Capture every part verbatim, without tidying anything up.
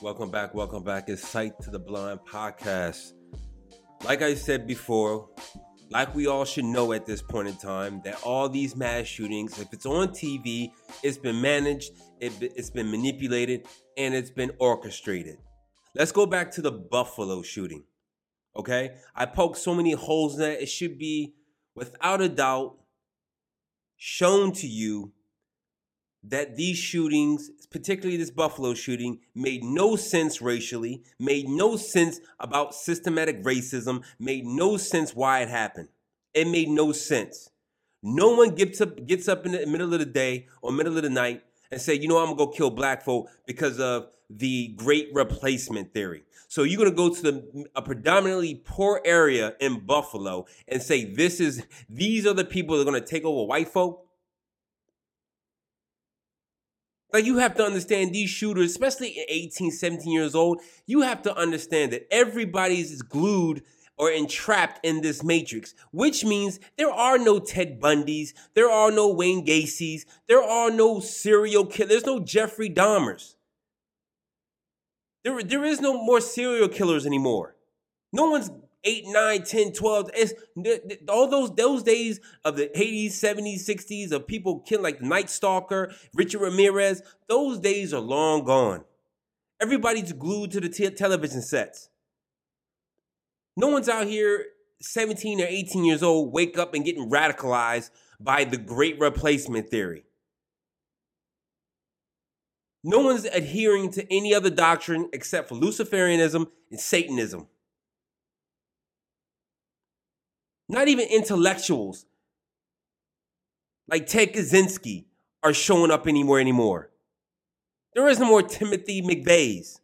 Welcome back, welcome back. It's Sight to the Blind podcast. Like I said before, like we all should know at this point in time, that all these mass shootings, if it's on T V, it's been managed, it, it's been manipulated, and it's been orchestrated. Let's go back to the Buffalo shooting, okay? I poked so many holes in that. It should be, without a doubt, shown to you that these shootings, particularly this Buffalo shooting, made no sense racially, made no sense about systematic racism, made no sense why it happened. It made no sense. No one gets up, gets up in the middle of the day or middle of the night and say, you know, I'm going to go kill black folk because of the great replacement theory. So you're going to go to the, a predominantly poor area in Buffalo and say, this is, these are the people that are going to take over white folk? Like, you have to understand these shooters, especially eighteen, seventeen years old, you have to understand that everybody's glued or entrapped in this matrix, which means there are no Ted Bundys, there are no Wayne Gacy's, there are no serial killers, there's no Jeffrey Dahmers. There, there is no more serial killers anymore. No one's eight, nine, ten, twelve. It's, all those those days of the eighties, seventies, sixties of people killing like the Night Stalker, Richard Ramirez, those days are long gone. Everybody's glued to the t- television sets. No one's out here seventeen or eighteen years old, wake up and getting radicalized by the great replacement theory. No one's adhering to any other doctrine except for Luciferianism and Satanism. Not even intellectuals like Ted Kaczynski are showing up anymore anymore. There is no more Timothy McVeighs.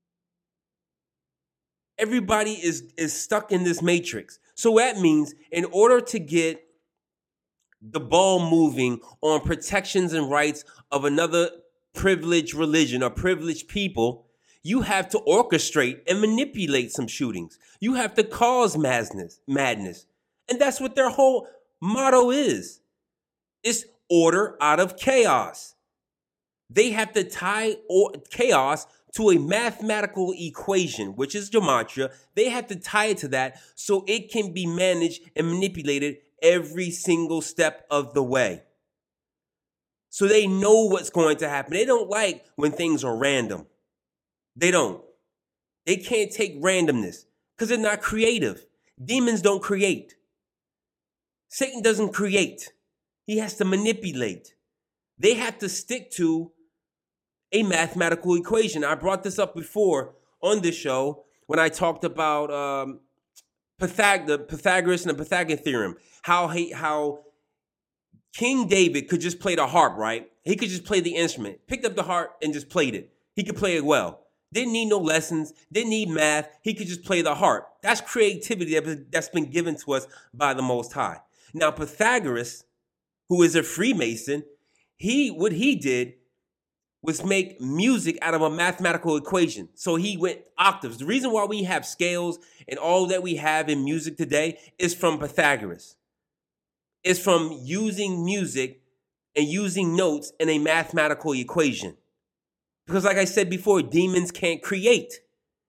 Everybody is, is stuck in this matrix. So that means in order to get the ball moving on protections and rights of another privileged religion or privileged people, you have to orchestrate and manipulate some shootings. You have to cause madness, madness. And that's what their whole motto is. It's order out of chaos. They have to tie or- chaos to a mathematical equation, which is gematria. They have to tie it to that so it can be managed and manipulated every single step of the way. So they know what's going to happen. They don't like when things are random. They don't. They can't take randomness because they're not creative. Demons don't create. Satan doesn't create. He has to manipulate. They have to stick to a mathematical equation. I brought this up before on this show when I talked about um, Pythag- the Pythagoras and the Pythagorean theorem. How he, how King David could just play the harp, right? He could just play the instrument, picked up the harp and just played it. He could play it well. Didn't need no lessons, didn't need math. He could just play the harp. That's creativity that's been given to us by the Most High. Now, Pythagoras, who is a Freemason, he what he did was make music out of a mathematical equation. So he went octaves. The reason why we have scales and all that we have in music today is from Pythagoras. It's from using music and using notes in a mathematical equation. Because like I said before, demons can't create.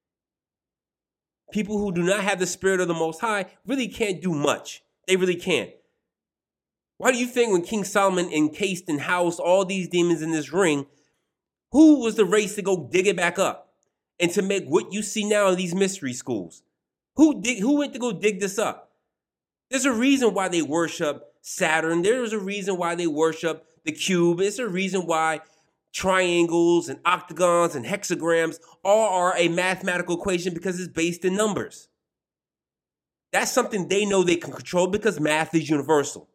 People who do not have the spirit of the Most High really can't do much. They really can't. Why do you think when King Solomon encased and housed all these demons in this ring, who was the race to go dig it back up and to make what you see now in these mystery schools? Who dig, who went to go dig this up? There's a reason why they worship Saturn. There's a reason why they worship the cube. There's a reason why triangles and octagons and hexagrams all are a mathematical equation because it's based in numbers. That's something they know they can control because math is universal.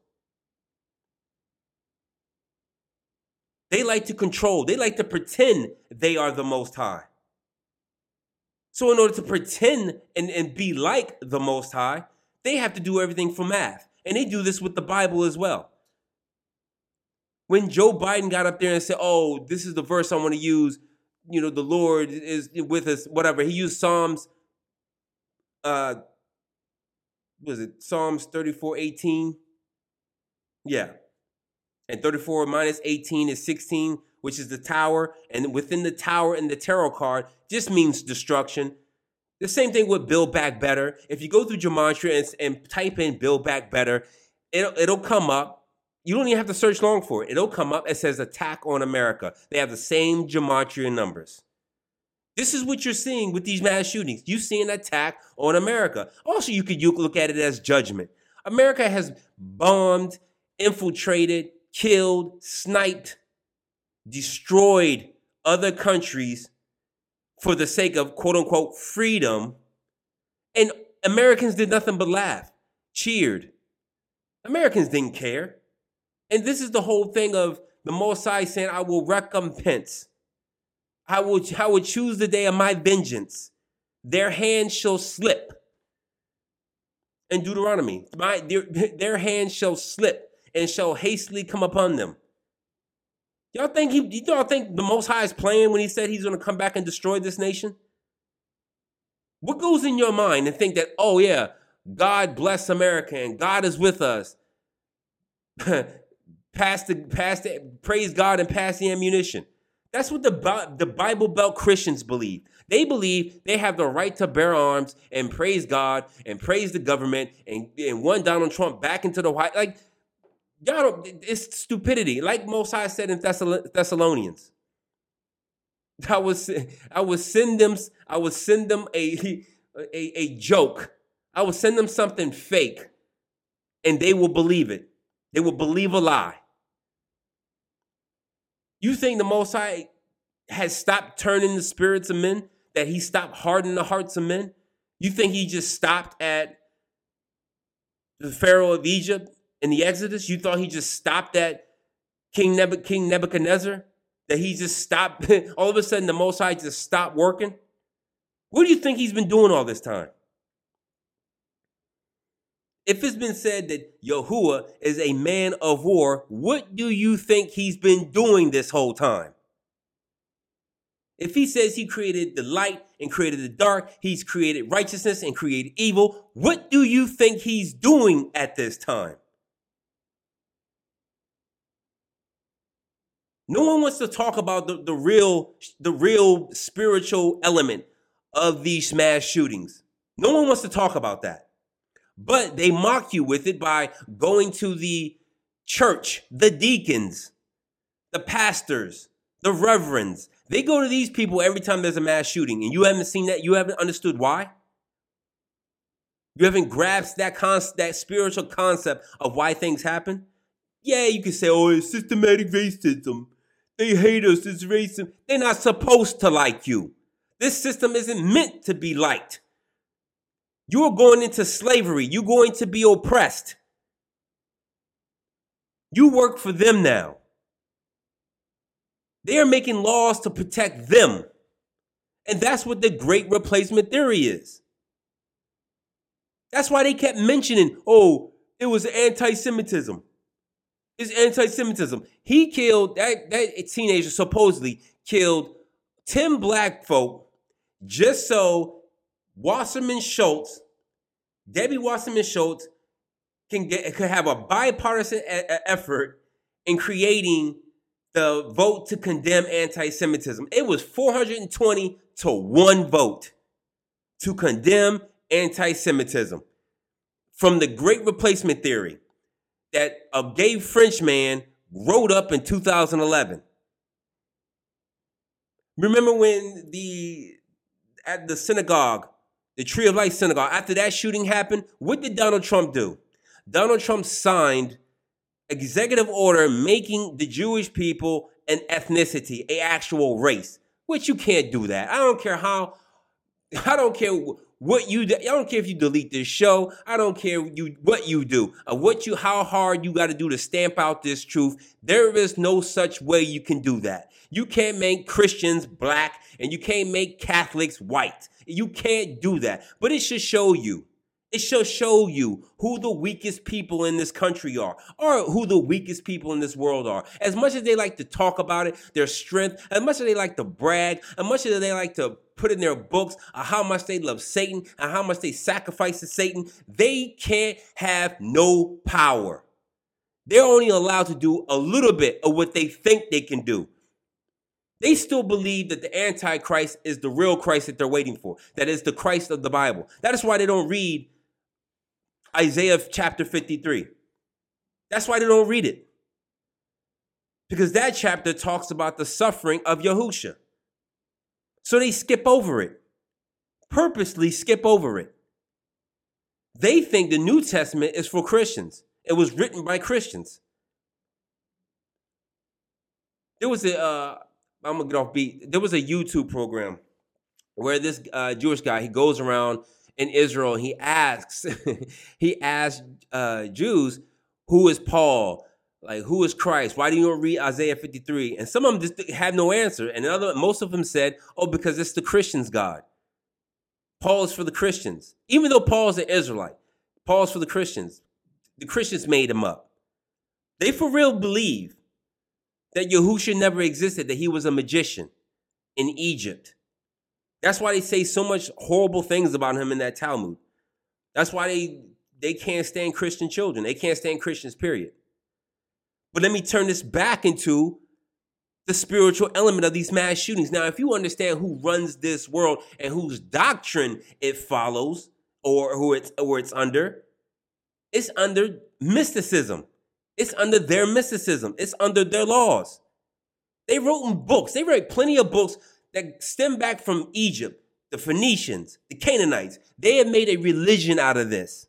They like to control. They like to pretend they are the Most High. So in order to pretend and, and be like the Most High, they have to do everything for math. And they do this with the Bible as well. When Joe Biden got up there and said, oh, this is the verse I want to use, you know, the Lord is with us, whatever. He used Psalms, uh, what was it, Psalms thirty-four eighteen? Yeah. And thirty-four minus eighteen is sixteen, which is the tower, and within the tower and the tarot card just means destruction. The same thing with Build Back Better. If you go through Gematria and, and type in Build Back Better, it'll, it'll come up. You don't even have to search long for it. It'll come up. It says attack on America. They have the same Gematria numbers. This is what you're seeing with these mass shootings. You see an attack on America. Also, you could you could look at it as judgment. America has bombed, infiltrated, killed, sniped, destroyed other countries for the sake of quote unquote freedom. And Americans did nothing but laugh, cheered. Americans didn't care. And this is the whole thing of the Mosai saying, I will recompense. I will, I will choose the day of my vengeance. Their hand shall slip. In Deuteronomy, my, their, their hand shall slip and shall hastily come upon them. Y'all think he? Y'all think the Most High is playing when he said he's going to come back and destroy this nation? What goes in your mind and think that, oh yeah, God bless America and God is with us. pass the, pass the, praise God and pass the ammunition. That's what the, the Bible Belt Christians believe. They believe they have the right to bear arms and praise God and praise the government and, and want Donald Trump back into the White. Like, y'all don't, it's stupidity. Like Mosai said in Thessal- Thessalonians. I was, I would send them, I would send them a, a, a joke. I would send them something fake and they will believe it. They will believe a lie. You think the Most High has stopped turning the spirits of men? That he stopped hardening the hearts of men? You think he just stopped at the Pharaoh of Egypt in the Exodus? You thought he just stopped at King, Neb- King Nebuchadnezzar? That he just stopped, all of a sudden the Most High just stopped working? What do you think he's been doing all this time? If it's been said that Yahuwah is a man of war, what do you think he's been doing this whole time? If he says he created the light and created the dark, he's created righteousness and created evil, what do you think he's doing at this time? No one wants to talk about the, the real, the real spiritual element of these mass shootings. No one wants to talk about that. But they mock you with it by going to the church, the deacons, the pastors, the reverends. They go to these people every time there's a mass shooting, and you haven't seen that. You haven't understood why. You haven't grasped that con- that spiritual concept of why things happen. Yeah, you can say, oh, it's systematic racism. They hate us. It's racism. They're not supposed to like you. This system isn't meant to be liked. You are going into slavery. You're going to be oppressed. You work for them now. They are making laws to protect them. And that's what the great replacement theory is. That's why they kept mentioning, oh, it was anti-Semitism. It's anti-Semitism. He killed, that, that teenager supposedly killed ten black folk just so Wasserman Schultz, Debbie Wasserman Schultz, can get could have a bipartisan a- effort in creating the vote to condemn anti-Semitism. It was four hundred twenty to one vote to condemn anti-Semitism from the Great Replacement Theory that a gay French man wrote up in two thousand eleven. Remember when the at the synagogue, the Tree of Life synagogue, after that shooting happened, what did Donald Trump do? Donald Trump signed executive order making the Jewish people an ethnicity, an actual race, which you can't do that. I don't care how, I don't care what you do. I don't care if you delete this show. I don't care you what you do, or what you, how hard you got to do to stamp out this truth. There is no such way you can do that. You can't make Christians black and you can't make Catholics white. You can't do that. But it should show you. It should show you who the weakest people in this country are, or who the weakest people in this world are. As much as they like to talk about it, their strength, as much as they like to brag, as much as they like to put in their books of how much they love Satan and how much they sacrifice to Satan, they can't have no power. They're only allowed to do a little bit of what they think they can do. They still believe that the Antichrist is the real Christ that they're waiting for. That is the Christ of the Bible. That is why they don't read Isaiah chapter fifty-three. That's why they don't read it. Because that chapter talks about the suffering of Yahusha. So they skip over it. Purposely skip over it. They think the New Testament is for Christians. It was written by Christians. There was a, uh, I'm going to get off beat. There was a YouTube program where this uh, Jewish guy, he goes around in Israel. He asks, he asks uh, Jews, who is Paul? Like, who is Christ? Why do you not read Isaiah fifty-three? And some of them just had no answer. And other, most of them said, oh, because it's the Christians' God. Paul is for the Christians. Even though Paul's an Israelite, Paul's for the Christians. The Christians made him up. They for real believe that Yahusha never existed, that he was a magician in Egypt. That's why they say so much horrible things about him in that Talmud. That's why they, they can't stand Christian children. They can't stand Christians, period. But let me turn this back into the spiritual element of these mass shootings. Now, if you understand who runs this world and whose doctrine it follows or who it's, or it's under, it's under mysticism. It's under their mysticism. It's under their laws. They wrote in books. They wrote plenty of books that stem back from Egypt, the Phoenicians, the Canaanites. They have made a religion out of this.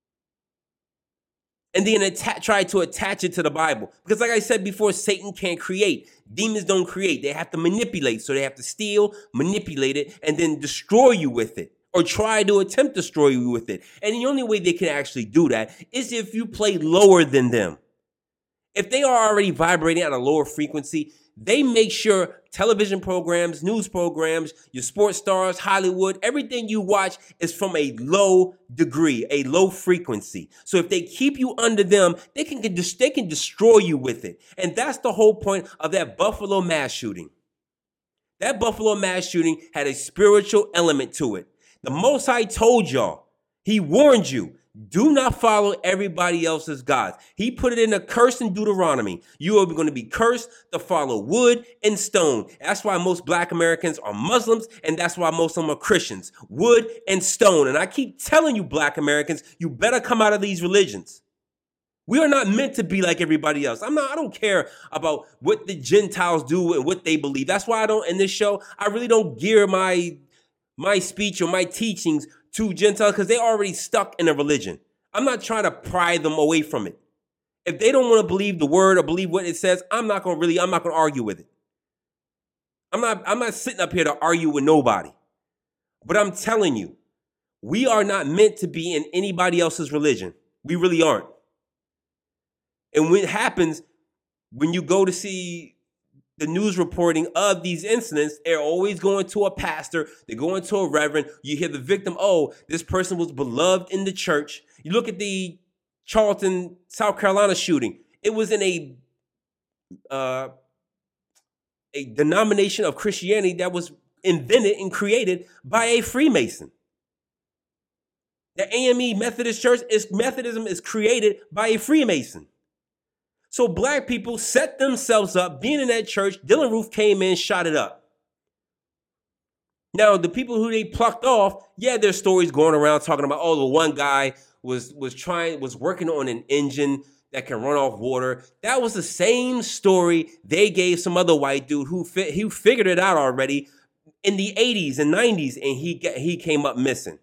And then atta- try to attach it to the Bible. Because like I said before, Satan can't create. Demons don't create. They have to manipulate. So they have to steal, manipulate it, and then destroy you with it. Or try to attempt to destroy you with it. And the only way they can actually do that is if you play lower than them. If they are already vibrating at a lower frequency, they make sure television programs, news programs, your sports stars, Hollywood, everything you watch is from a low degree, a low frequency. So if they keep you under them, they can, they can destroy you with it. And that's the whole point of that Buffalo mass shooting. That Buffalo mass shooting had a spiritual element to it. The Most High told y'all, he warned you, do not follow everybody else's gods. He put it in a curse in Deuteronomy. You are going to be cursed to follow wood and stone. That's why most black Americans are Muslims, and that's why most of them are Christians. Wood and stone. And I keep telling you, black Americans, you better come out of these religions. We are not meant to be like everybody else. I'm not, I don't care about what the Gentiles do and what they believe. That's why I don't, in this show, I really don't gear my, my speech or my teachings to Gentiles, because they're already stuck in a religion. I'm not trying to pry them away from it. If they don't want to believe the word or believe what it says, I'm not going to really, I'm not going to argue with it. I'm not, I'm not sitting up here to argue with nobody. But I'm telling you, we are not meant to be in anybody else's religion. We really aren't. And when it happens, when you go to see the news reporting of these incidents, they're always going to a pastor. They're going to a reverend. You hear the victim, oh, this person was beloved in the church. You look at the Charleston, South Carolina shooting. It was in a, uh, a denomination of Christianity that was invented and created by a Freemason. The A M E Methodist Church, is Methodism is created by a Freemason. So black people set themselves up being in that church. Dylann Roof came in, shot it up. Now, the people who they plucked off, yeah, there's stories going around talking about, oh, the one guy was was trying, was working on an engine that can run off water. That was the same story they gave some other white dude who fi- who figured it out already in the eighties and nineties, and he got, he came up missing.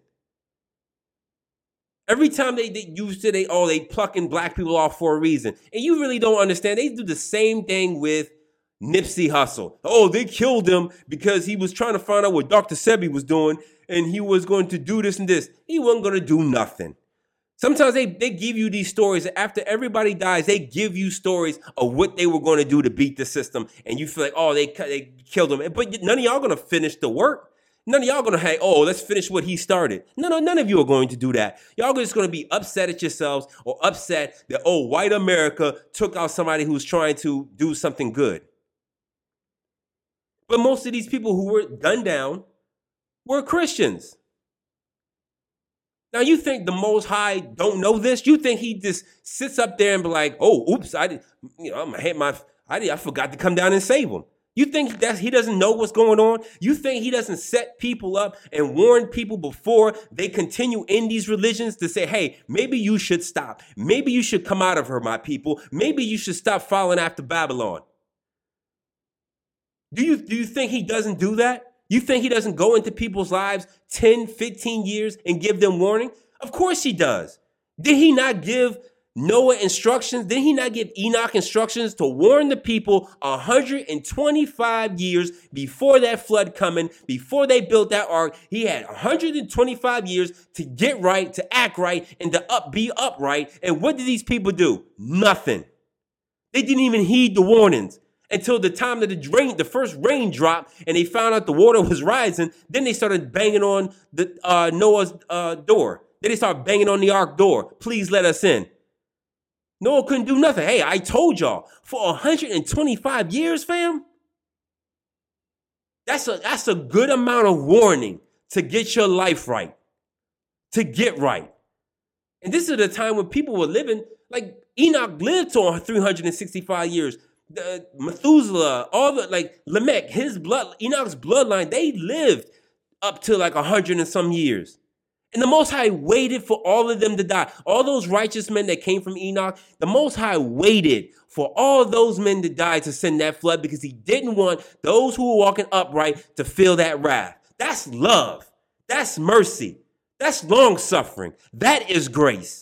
Every time they, they used to, they, oh, they plucking black people off for a reason. And you really don't understand. They do the same thing with Nipsey Hussle. Oh, they killed him because he was trying to find out what Doctor Sebi was doing, and he was going to do this and this. He wasn't going to do nothing. Sometimes they, they give you these stories. After everybody dies, they give you stories of what they were going to do to beat the system. And you feel like, oh, they, they killed him. But none of y'all going to finish the work. None of y'all going to hey, oh, let's finish what he started. No, no, none of you are going to do that. Y'all just going to be upset at yourselves or upset that, oh, white America took out somebody who's trying to do something good. But most of these people who were gunned down were Christians. Now, you think the Most High don't know this? You think he just sits up there and be like, oh, oops, I did, you know, I'm gonna hit my, I did, I forgot to come down and save him. You think that he doesn't know what's going on? You think he doesn't set people up and warn people before they continue in these religions to say, hey, maybe you should stop. Maybe you should come out of her, my people. Maybe you should stop following after Babylon. Do you, do you think he doesn't do that? You think he doesn't go into people's lives ten, fifteen years and give them warning? Of course he does. Did he not give Noah instructions? Did he not give Enoch instructions to warn the people one hundred twenty-five years before that flood coming, before they built that ark? He had one hundred twenty-five years to get right, to act right, and to up, be upright. And what did these people do? Nothing. They didn't even heed the warnings until the time that the rain, the first rain dropped, and they found out the water was rising. Then they started banging on the uh, Noah's uh, door. Then they started banging on the ark door. Please let us in. Noah couldn't do nothing. Hey, I told y'all, for one hundred twenty-five years, fam, that's a, that's a good amount of warning to get your life right, to get right. And this is the time when people were living, like Enoch lived to three hundred sixty-five years. The Methuselah, all the, like Lamech, his blood, Enoch's bloodline, they lived up to like one hundred and some years. And the Most High waited for all of them to die. All those righteous men that came from Enoch, the Most High waited for all those men to die to send that flood because he didn't want those who were walking upright to feel that wrath. That's love. That's mercy. That's long suffering. That is grace.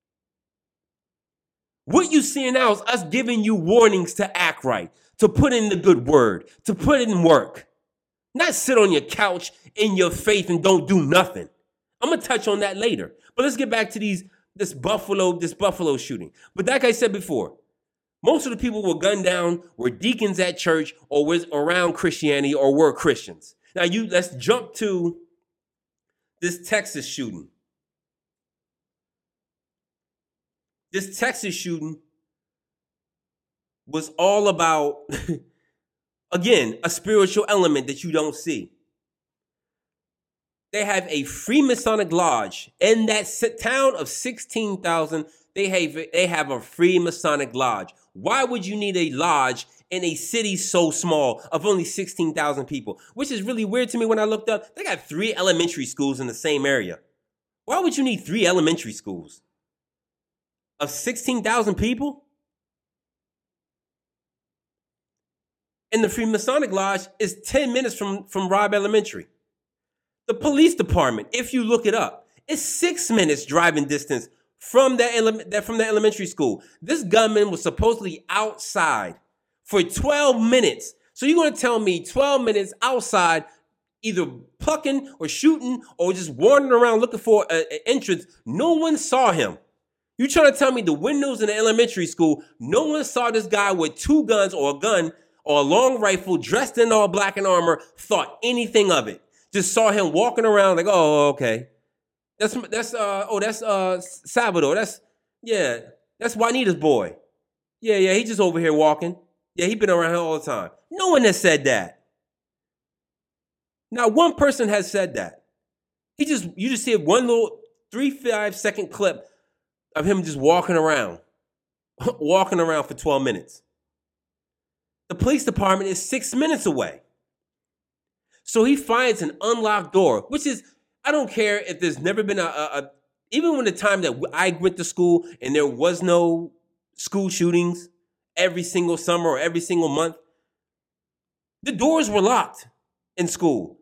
What you see now is us giving you warnings to act right, to put in the good word, to put in work. Not sit on your couch in your faith and don't do nothing. I'm going to touch on that later. But let's get back to these this Buffalo, this Buffalo shooting. But like I said before, most of the people were gunned down were deacons at church or was around Christianity or were Christians. Now you let's jump to this Texas shooting. This Texas shooting was all about, again, a spiritual element that you don't see. They have a Freemasonic lodge in that town of sixteen thousand. They have, they have a Freemasonic lodge. Why would you need a lodge in a city so small of only sixteen thousand people? Which is really weird to me when I looked up. They got three elementary schools in the same area. Why would you need three elementary schools of sixteen thousand people? And the Freemasonic lodge is ten minutes from, from Robb Elementary. The police department, if you look it up, is six minutes driving distance from that, ele- from that elementary school. This gunman was supposedly outside for twelve minutes. So you're going to tell me twelve minutes outside, either plucking or shooting or just wandering around looking for an entrance. No one saw him. You trying to tell me the windows in the elementary school, no one saw this guy with two guns or a gun or a long rifle dressed in all black and armor, thought anything of it. Just saw him walking around like, oh, okay. That's, that's, uh, oh, that's, uh, Salvador. That's, yeah, that's Juanita's boy. Yeah, yeah, he just over here walking. Yeah, he been around here all the time. No one has said that. Now, one person has said that. He just, you just see one little three, five second clip of him just walking around, walking around for twelve minutes. The police department is six minutes away. So he finds an unlocked door, which is, I don't care if there's never been a, a, a even when the time that I went to school and there was no school shootings every single summer or every single month, the doors were locked in school.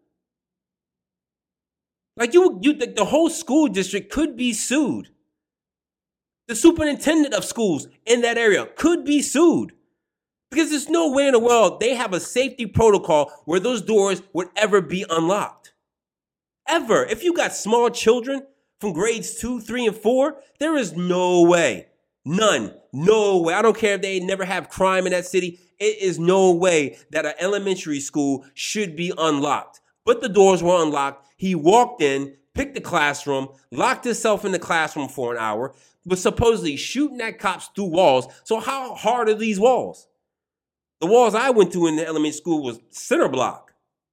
Like you, you, the, the whole school district could be sued. The superintendent of schools in that area could be sued. Because there's no way in the world they have a safety protocol where those doors would ever be unlocked. Ever. If you got small children from grades two, three, and four, there is no way. None. No way. I don't care if they never have crime in that city. It is no way that an elementary school should be unlocked. But the doors were unlocked. He walked in, picked the classroom, locked himself in the classroom for an hour, was supposedly shooting at cops through walls. So how hard are these walls? The walls I went to in the elementary school was center block.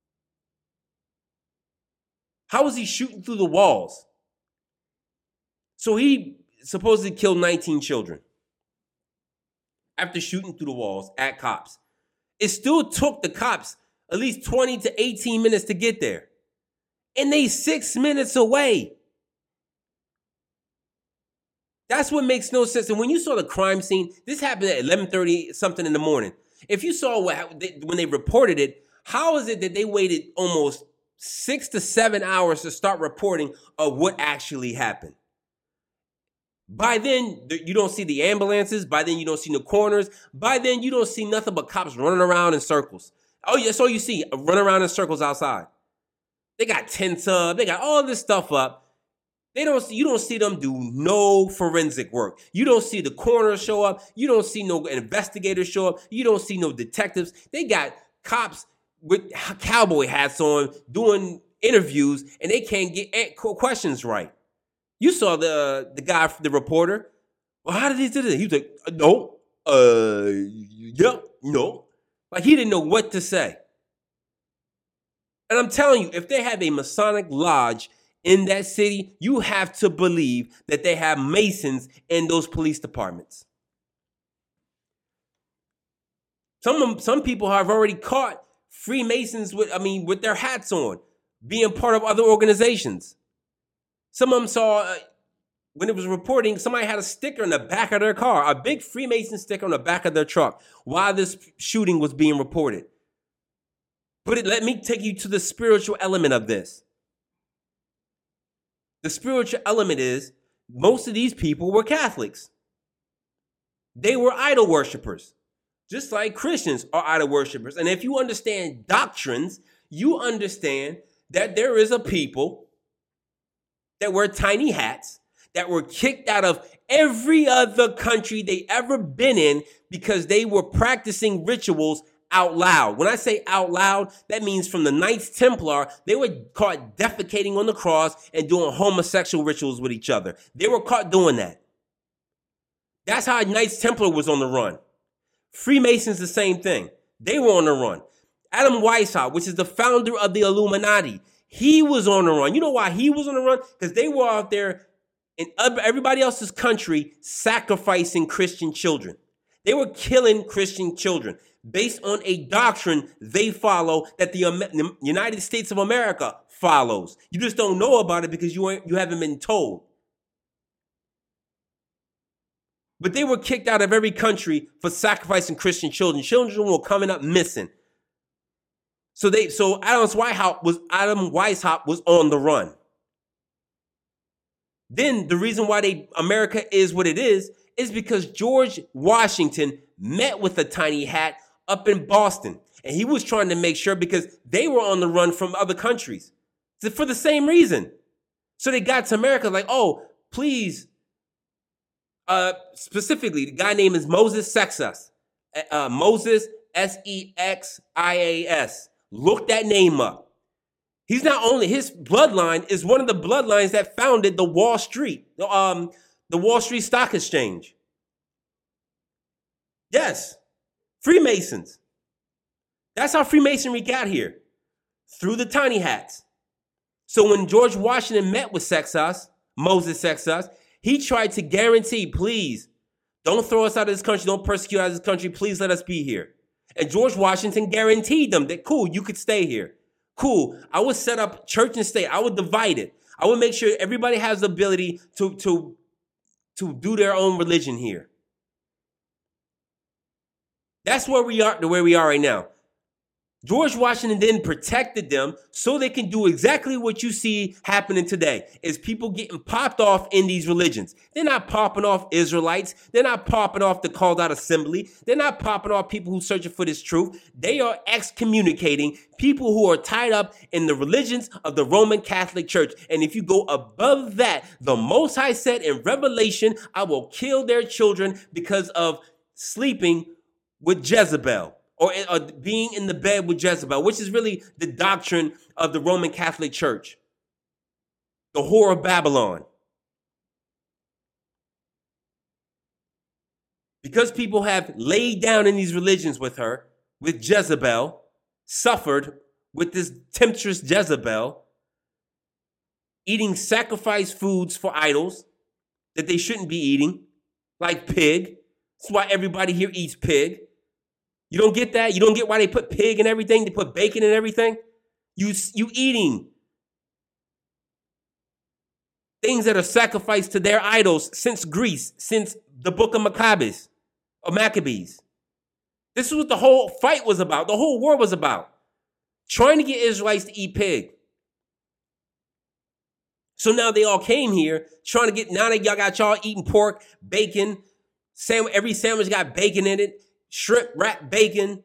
How was he shooting through the walls? So he supposedly killed nineteen children after shooting through the walls at cops. It still took the cops at least twenty to eighteen minutes to get there. And they six minutes away. That's what makes no sense. And when you saw the crime scene, this happened at eleven thirty something in the morning. If you saw what they, when they reported it, how is it that they waited almost six to seven hours to start reporting of what actually happened? By then, you don't see the ambulances. By then, you don't see no coroners. By then, you don't see nothing but cops running around in circles. Oh, that's all you see, run around in circles outside. They got tents up. They got all this stuff up. They don't. You don't see them do no forensic work. You don't see the coroner show up. You don't see no investigators show up. You don't see no detectives. They got cops with cowboy hats on doing interviews, and they can't get questions right. You saw the the guy, the reporter. Well, how did he do this? He was like, no, uh, yeah, no. Like he didn't know what to say. And I'm telling you, if they have a Masonic lodge in that city, you have to believe that they have Masons in those police departments. Some some people have already caught Freemasons with, I mean, with their hats on, being part of other organizations. Some of them saw, uh, when it was reporting, somebody had a sticker in the back of their car, a big Freemason sticker on the back of their truck while this shooting was being reported. But it, let me take you to the spiritual element of this. The spiritual element is most of these people were Catholics. They were idol worshipers, just like Christians are idol worshipers. And if you understand doctrines, you understand that there is a people that wear tiny hats, that were kicked out of every other country they ever been in because they were practicing rituals out loud. When I say out loud, that means from the Knights Templar, they were caught defecating on the cross and doing homosexual rituals with each other. They were caught doing that. That's how Knights Templar was on the run. Freemasons, the same thing. They were on the run. Adam Weishaupt, which is the founder of the Illuminati, he was on the run. You know why he was on the run? Because they were out there in everybody else's country sacrificing Christian children. They were killing Christian children based on a doctrine they follow that the United States of America follows. You just don't know about it because you ain't, you haven't been told. But they were kicked out of every country for sacrificing Christian children. Children were coming up missing. So they, so Adam Weishaupt was Adam Weishaupt was on the run. Then the reason why they America is what it is is because George Washington met with a tiny hat up in Boston, and he was trying to make sure because they were on the run from other countries for the same reason. So they got to America like, oh, please, uh, specifically, the guy name is Moses Sexas, uh, Moses S E X I A S. Look that name up. He's not only, his bloodline is one of the bloodlines that founded the Wall Street, um, the Wall Street Stock Exchange. Yes, Freemasons. That's how Freemasonry got here, through the tiny hats. So when George Washington met with Sexas, Moses Sexas, he tried to guarantee, please, don't throw us out of this country, don't persecute us out of this country, please let us be here. And George Washington guaranteed them that, cool, you could stay here. Cool, I would set up church and state. I would divide it. I would make sure everybody has the ability to, to, to do their own religion here. That's where we are, to where we are right now. George Washington then protected them so they can do exactly what you see happening today, is people getting popped off in these religions. They're not popping off Israelites. They're not popping off the called out assembly. They're not popping off people who are searching for this truth. They are excommunicating people who are tied up in the religions of the Roman Catholic Church. And if you go above that, the Most High said in Revelation, I will kill their children because of sleeping with Jezebel. Or, or being in the bed with Jezebel, which is really the doctrine of the Roman Catholic Church. The whore of Babylon. Because people have laid down in these religions with her, with Jezebel, suffered with this temptress Jezebel, eating sacrificed foods for idols that they shouldn't be eating, like pig. That's why everybody here eats pig. You don't get that? You don't get why they put pig in everything? They put bacon in everything? You, you eating things that are sacrificed to their idols since Greece, since the book of Maccabees, or Maccabees. This is what the whole fight was about. The whole war was about. Trying to get Israelites to eat pig. So now they all came here trying to get, now that y'all got y'all eating pork, bacon, sandwich, every sandwich got bacon in it, shrimp wrapped bacon,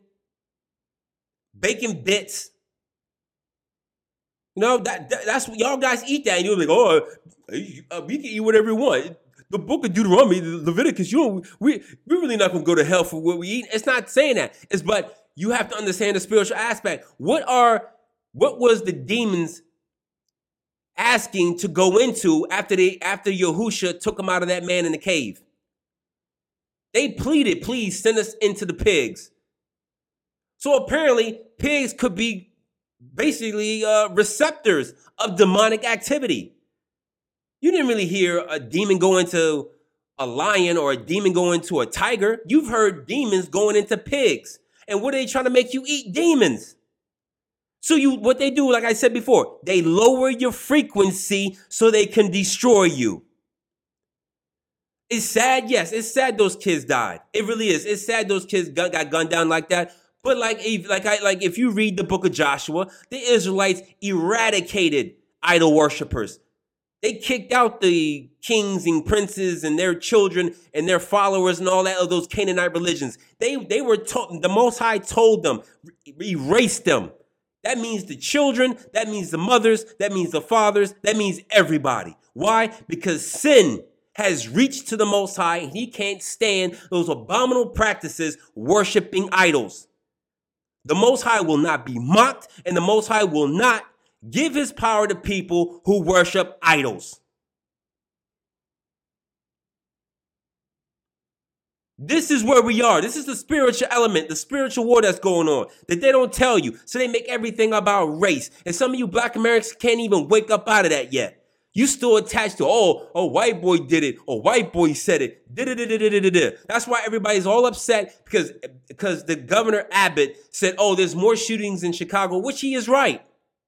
bacon bits. You know, that, that that's what y'all guys eat that. And you're like, oh, uh, we can eat whatever we want. The book of Deuteronomy, Leviticus, you know, we, we're really not going to go to hell for what we eat. It's not saying that. It's, but you have to understand the spiritual aspect. What are, what was the demons asking to go into after they, after Yahusha took them out of that man in the cave? They pleaded, please send us into the pigs. So apparently pigs could be basically uh, receptors of demonic activity. You didn't really hear a demon go into a lion or a demon go into a tiger. You've heard demons going into pigs. And what are they trying to make you eat? Demons. So you, what they do, like I said before, they lower your frequency so they can destroy you. It's sad, yes. It's sad those kids died. It really is. It's sad those kids got, got gunned down like that. But like, if, like, I, like if you read the book of Joshua, the Israelites eradicated idol worshipers. They kicked out the kings and princes and their children and their followers and all that of those Canaanite religions. They, they were told, the Most High told them, erase them. That means the children, that means the mothers, that means the fathers, that means everybody. Why? Because sin has reached to the Most High and he can't stand those abominable practices worshiping idols. The Most High will not be mocked, and the Most High will not give his power to people who worship idols. This is where we are. This is the spiritual element, the spiritual war that's going on that they don't tell you. So they make everything about race. And some of you black Americans can't even wake up out of that yet. You still attached to, oh, oh, white boy did it, or white boy said it. Da-da-da-da-da-da-da. That's why everybody's all upset because, because the governor Abbott said, oh, there's more shootings in Chicago, which he is right.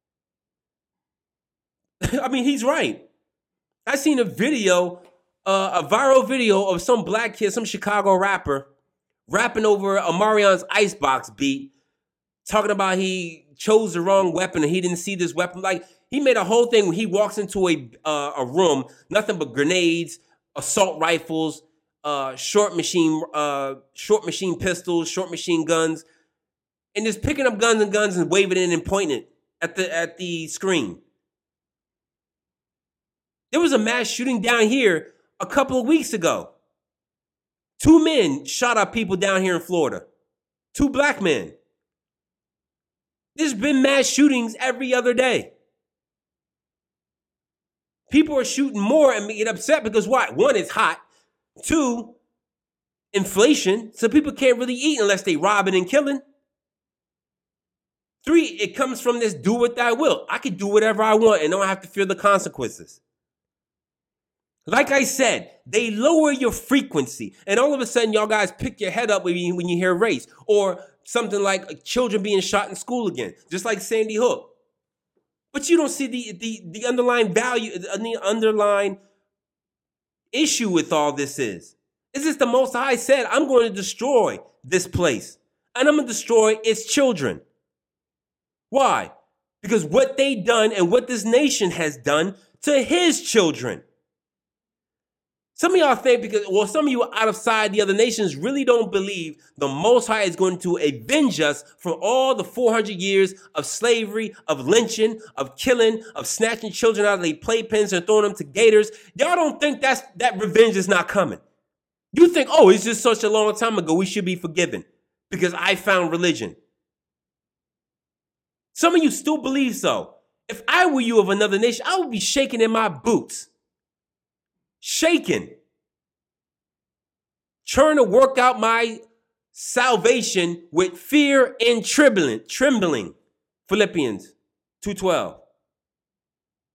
I mean, he's right. I seen a video, uh, a viral video of some black kid, some Chicago rapper, rapping over Omarion's Icebox beat, talking about he chose the wrong weapon and he didn't see this weapon. Like, he made a whole thing when he walks into a uh, a room, nothing but grenades, assault rifles, uh, short machine, uh, short machine pistols, short machine guns, and just picking up guns and guns and waving it and pointing it at the at the screen. There was a mass shooting down here a couple of weeks ago. Two men shot up people down here in Florida. Two black men. There's been mass shootings every other day. People are shooting more and get upset because what? One, it's hot. Two, inflation. So people can't really eat unless they robbing and killing. Three, it comes from this do what thy will. I can do whatever I want and don't have to fear the consequences. Like I said, they lower your frequency. And all of a sudden, y'all guys pick your head up when you, when you hear race. Or something like children being shot in school again. Just like Sandy Hook. But you don't see the, the, the underlying value, the underlying issue with all this is. Is this the Most High said, I'm going to destroy this place. And I'm going to destroy its children. Why? Because what they done and what this nation has done to his children. Some of y'all think because, well, some of you outside the other nations really don't believe the Most High is going to avenge us from all the four hundred years of slavery, of lynching, of killing, of snatching children out of their playpens and throwing them to gators. Y'all don't think that's, that revenge is not coming. You think, oh, it's just such a long time ago, we should be forgiven because I found religion. Some of you still believe so. If I were you of another nation, I would be shaking in my boots. Shaken, trying to work out my salvation with fear and trembling. Trembling, Philippians two twelve.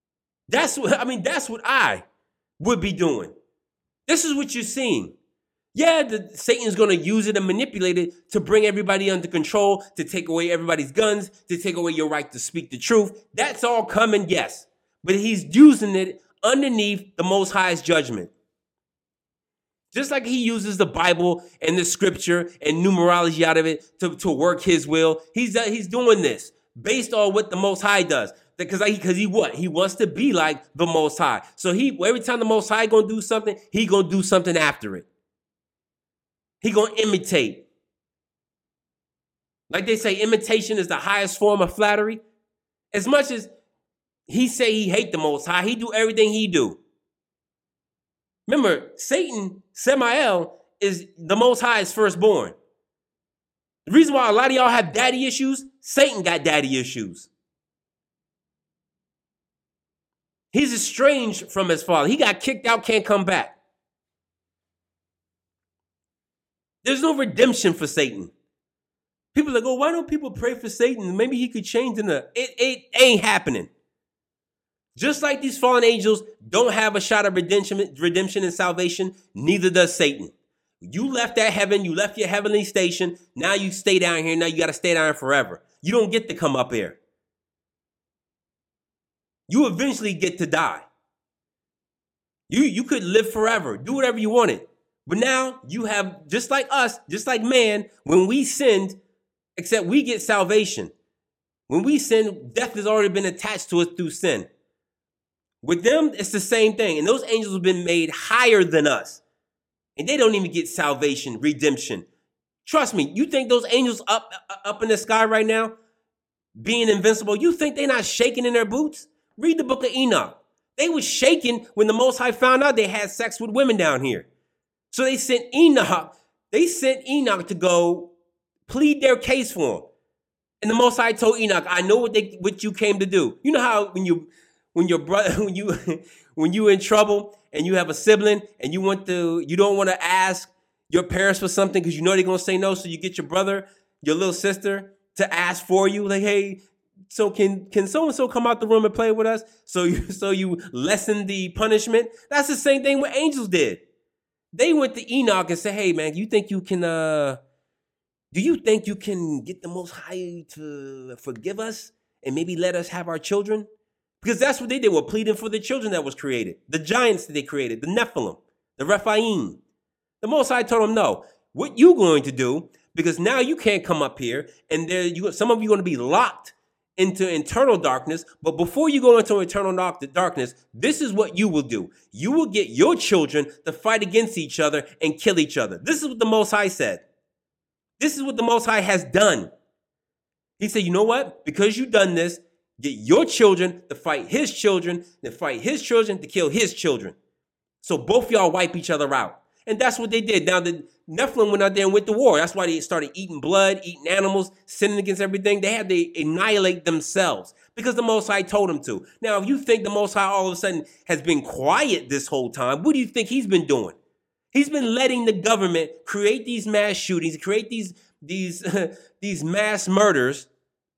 That's what I mean. That's what I would be doing. This is what you're seeing. Yeah, the, Satan's going to use it and manipulate it to bring everybody under control, to take away everybody's guns, to take away your right to speak the truth. That's all coming, yes. But he's using it underneath the Most High's judgment. Just like he uses the Bible and the scripture and numerology out of it to, to work his will, he's uh, he's doing this based on what the Most High does. Because because he what? He wants to be like the Most High. So he every time the Most High gonna do something, he gonna do something after it. He gonna imitate. Like they say, imitation is the highest form of flattery. As much as he say he hate the Most High, he do everything he do. Remember, Satan, Samael, is the Most High's firstborn. The reason why a lot of y'all have daddy issues, Satan got daddy issues. He's estranged from his father. He got kicked out, can't come back. There's no redemption for Satan. People are like, oh, why don't people pray for Satan? Maybe he could change in the... It, it ain't happening. Just like these fallen angels don't have a shot of redemption, redemption and salvation, neither does Satan. You left that heaven, you left your heavenly station, now you stay down here, now you got to stay down here forever. You don't get to come up here. You eventually get to die. You, you could live forever, do whatever you wanted. But now you have, just like us, just like man, when we sinned, except we get salvation. When we sin, death has already been attached to us through sin. With them, it's the same thing. And those angels have been made higher than us. And they don't even get salvation, redemption. Trust me, you think those angels up, up in the sky right now, being invincible, you think they're not shaking in their boots? Read the book of Enoch. They were shaking when the Most High found out they had sex with women down here. So they sent Enoch, they sent Enoch to go plead their case for him. And the Most High told Enoch, I know what they what you came to do. You know how when you when your brother when you when you in trouble and you have a sibling and you want to you don't want to ask your parents for something because you know they're gonna say no, so you get your brother, your little sister to ask for you, like, hey, so can can so and so come out the room and play with us? So you so you lessen the punishment. That's the same thing what angels did. They went to Enoch and said, hey man, you think you can uh do you think you can get the Most High to forgive us and maybe let us have our children? Because that's what they did, were pleading for the children that was created, the giants that they created, the Nephilim, the Rephaim. The Most High told them, no, what you going to do, because now you can't come up here, and there you some of you are going to be locked into eternal darkness. But before you go into eternal darkness, this is what you will do. You will get your children to fight against each other and kill each other. This is what the Most High said. This is what the Most High has done. He said, you know what? Because you've done this, get your children to fight his children, to fight his children to kill his children. So both y'all wipe each other out. And that's what they did. Now, the Nephilim went out there and went to war. That's why they started eating blood, eating animals, sinning against everything. They had to annihilate themselves because the Most High told them to. Now, if you think the Most High all of a sudden has been quiet this whole time, what do you think he's been doing? He's been letting the government create these mass shootings, create these, these, these mass murders,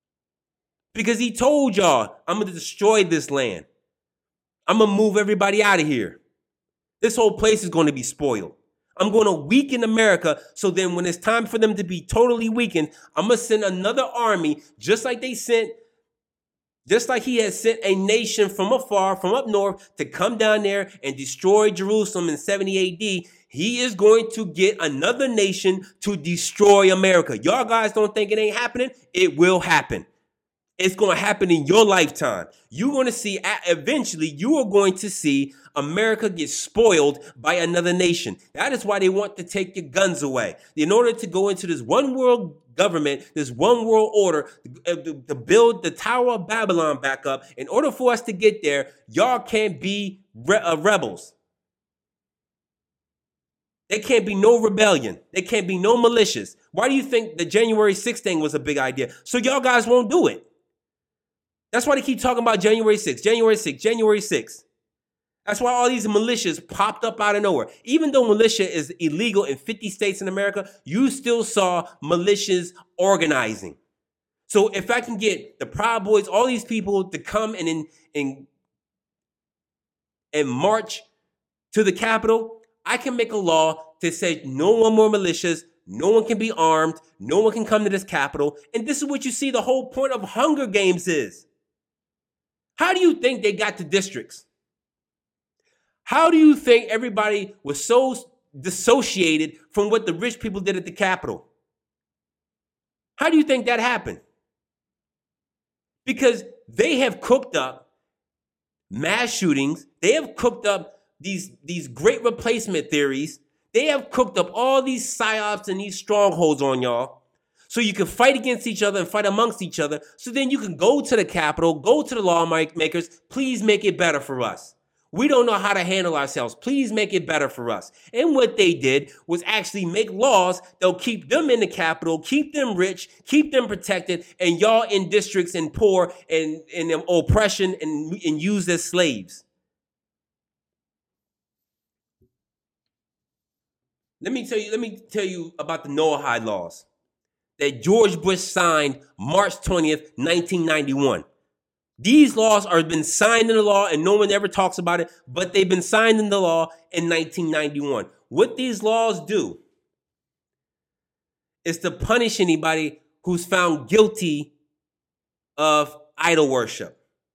because he told y'all, I'm going to destroy this land. I'm going to move everybody out of here. This whole place is going to be spoiled. I'm going to weaken America, so then when it's time for them to be totally weakened, I'm going to send another army, just like they sent, just like he has sent a nation from afar, from up north, to come down there and destroy Jerusalem in seventy A D. He is going to get another nation to destroy America. Y'all guys don't think it ain't happening? It will happen. It's going to happen in your lifetime. You're going to see, eventually, you are going to see America get spoiled by another nation. That is why they want to take your guns away. In order to go into this one world government, this one world order, to, to build the Tower of Babylon back up, in order for us to get there, y'all can't be re- uh, rebels. There can't be no rebellion. There can't be no militias. Why do you think the January sixth thing was a big idea? So y'all guys won't do it. That's why they keep talking about January sixth, January sixth, January sixth. That's why all these militias popped up out of nowhere. Even though militia is illegal in fifty states in America, you still saw militias organizing. So if I can get the Proud Boys, all these people to come and in, in, and march to the Capitol, I can make a law to say no one more militias, no one can be armed, no one can come to this Capitol. And this is what you see the whole point of Hunger Games is. How do you think they got to districts? How do you think everybody was so dissociated from what the rich people did at the Capitol? How do you think that happened? Because they have cooked up mass shootings. They have cooked up these, these great replacement theories. They have cooked up all these psyops and these strongholds on y'all so you can fight against each other and fight amongst each other. So then you can go to the Capitol, go to the lawmakers. Please make it better for us. We don't know how to handle ourselves. Please make it better for us. And what they did was actually make laws that'll keep them in the Capitol, keep them rich, keep them protected, and y'all in districts and poor and in oppression and, and used as slaves. Let me tell you, let me tell you about the Noahide laws that George Bush signed March twentieth, nineteen ninety-one. These laws are been signed into law and no one ever talks about it, but they've been signed into law in nineteen ninety-one. What these laws do is to punish anybody who's found guilty of idol worship.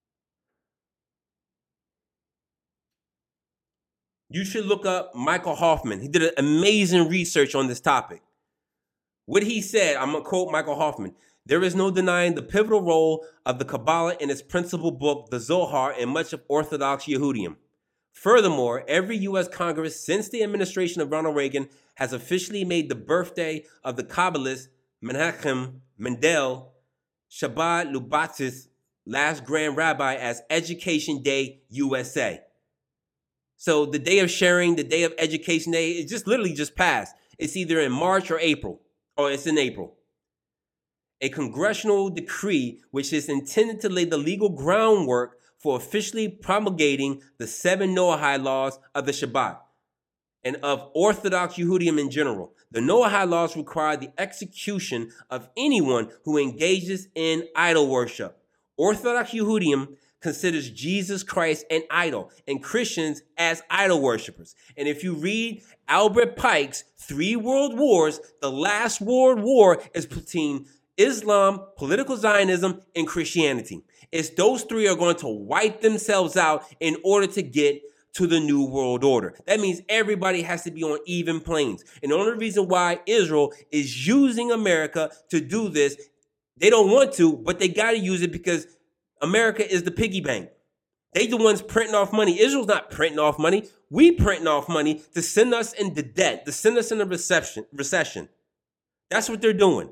You should look up Michael Hoffman. He did amazing research on this topic. What he said, I'm going to quote Michael Hoffman. There is no denying the pivotal role of the Kabbalah in its principal book, the Zohar, and much of Orthodox Yehudim. Furthermore, every U S Congress since the administration of Ronald Reagan has officially made the birthday of the Kabbalist Menachem Mendel Shabbat Lubatz's last Grand Rabbi as Education Day U S A. So the day of sharing, the day of Education Day, it just literally just passed. It's either in March or April, or it's in April. A congressional decree which is intended to lay the legal groundwork for officially promulgating the seven Noahide laws of the Shabbat and of Orthodox Yehudim in general. The Noahide laws require the execution of anyone who engages in idol worship. Orthodox Yehudim considers Jesus Christ an idol and Christians as idol worshipers. And if you read Albert Pike's Three World Wars, the last world war is between Islam, political Zionism, and Christianity. It's those three are going to wipe themselves out in order to get to the new world order. That means everybody has to be on even planes. And the only reason why Israel is using America to do this, they don't want to, but they got to use it because America is the piggy bank. They the ones printing off money. Israel's not printing off money. We printing off money to send us into debt, to send us into recession. recession. That's what they're doing.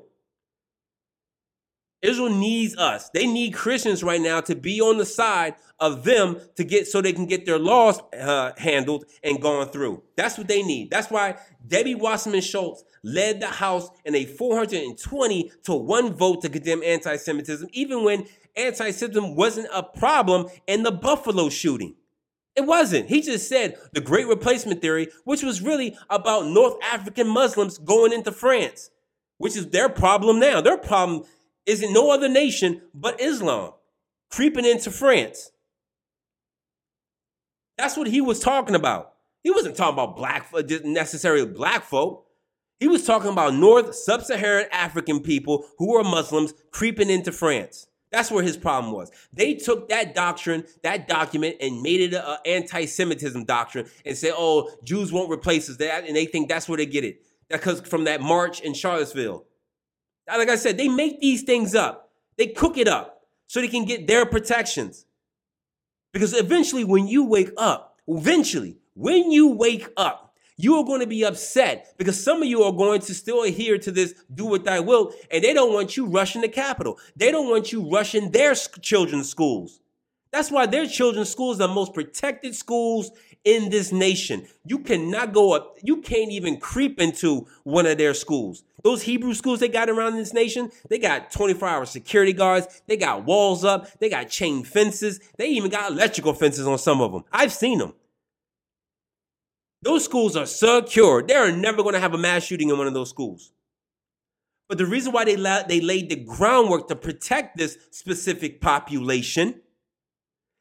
Israel needs us. They need Christians right now to be on the side of them to get so they can get their laws uh, handled and gone through. That's what they need. That's why Debbie Wasserman Schultz led the House in a four hundred twenty to one vote to condemn anti-Semitism, even when anti-Semitism wasn't a problem in the Buffalo shooting. It wasn't. He just said the Great Replacement Theory, which was really about North African Muslims going into France, which is their problem now. Their problem is in no other nation but Islam creeping into France. That's what he was talking about. He wasn't talking about black, necessarily black folk. He was talking about North Sub-Saharan African people who were Muslims creeping into France. That's where his problem was. They took that doctrine, that document, and made it an anti-Semitism doctrine and said, oh, Jews won't replace us. And they think that's where they get it. Because from that march in Charlottesville. Like I said, they make these things up. They cook it up so they can get their protections. Because eventually when you wake up, eventually when you wake up, you are going to be upset because some of you are going to still adhere to this do what thy will, and they don't want you rushing the Capitol. They don't want you rushing their children's schools. That's why their children's schools are the most protected schools in this nation. You cannot go up. You can't even creep into one of their schools. Those Hebrew schools they got around this nation, they got twenty-four hour security guards. They got walls up. They got chain fences. They even got electrical fences on some of them. I've seen them. Those schools are secure. They're never going to have a mass shooting in one of those schools. But the reason why they, la- they laid the groundwork to protect this specific population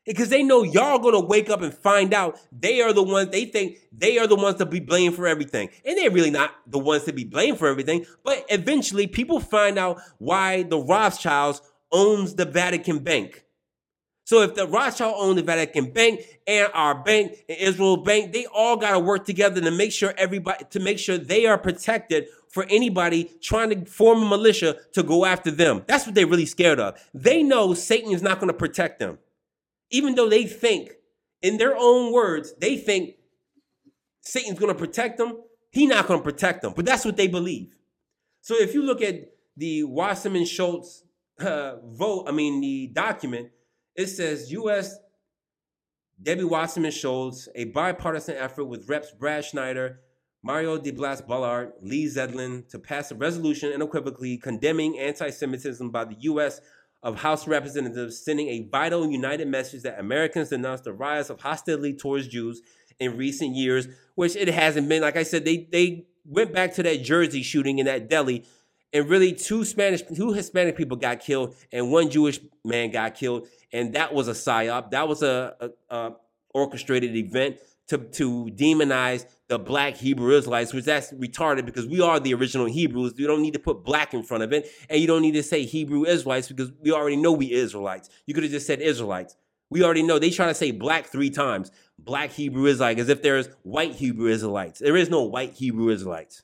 Because they know y'all gonna wake up and find out they are the ones, they think they are the ones to be blamed for everything. And they're really not the ones to be blamed for everything. But eventually people find out why the Rothschilds owns the Vatican Bank. So if the Rothschild own the Vatican Bank and our bank and Israel Bank, they all gotta work together to make sure everybody to make sure they are protected for anybody trying to form a militia to go after them. That's what they're really scared of. They know Satan is not gonna protect them. Even though they think, in their own words, they think Satan's going to protect them, he's not going to protect them. But that's what they believe. So if you look at the Wasserman Schultz uh, vote, I mean, the document, it says U S Debbie Wasserman Schultz, a bipartisan effort with Reps Brad Schneider, Mario de Blas-Ballard, Lee Zeldin to pass a resolution unequivocally condemning anti-Semitism by the U S of House Representatives, sending a vital united message that Americans denounce the rise of hostility towards Jews in recent years, which it hasn't been. Like I said, they they went back to that Jersey shooting in that deli, and really two Spanish, two Hispanic people got killed, and one Jewish man got killed, and that was a psyop. That was a, a, a orchestrated event to to demonize the black Hebrew Israelites, which that's retarded because we are the original Hebrews. You don't need to put black in front of it, and you don't need to say Hebrew Israelites because we already know we Israelites. You could have just said Israelites. We already know. They try to say black three times. Black Hebrew Israelites, as if there's white Hebrew Israelites. There is no white Hebrew Israelites.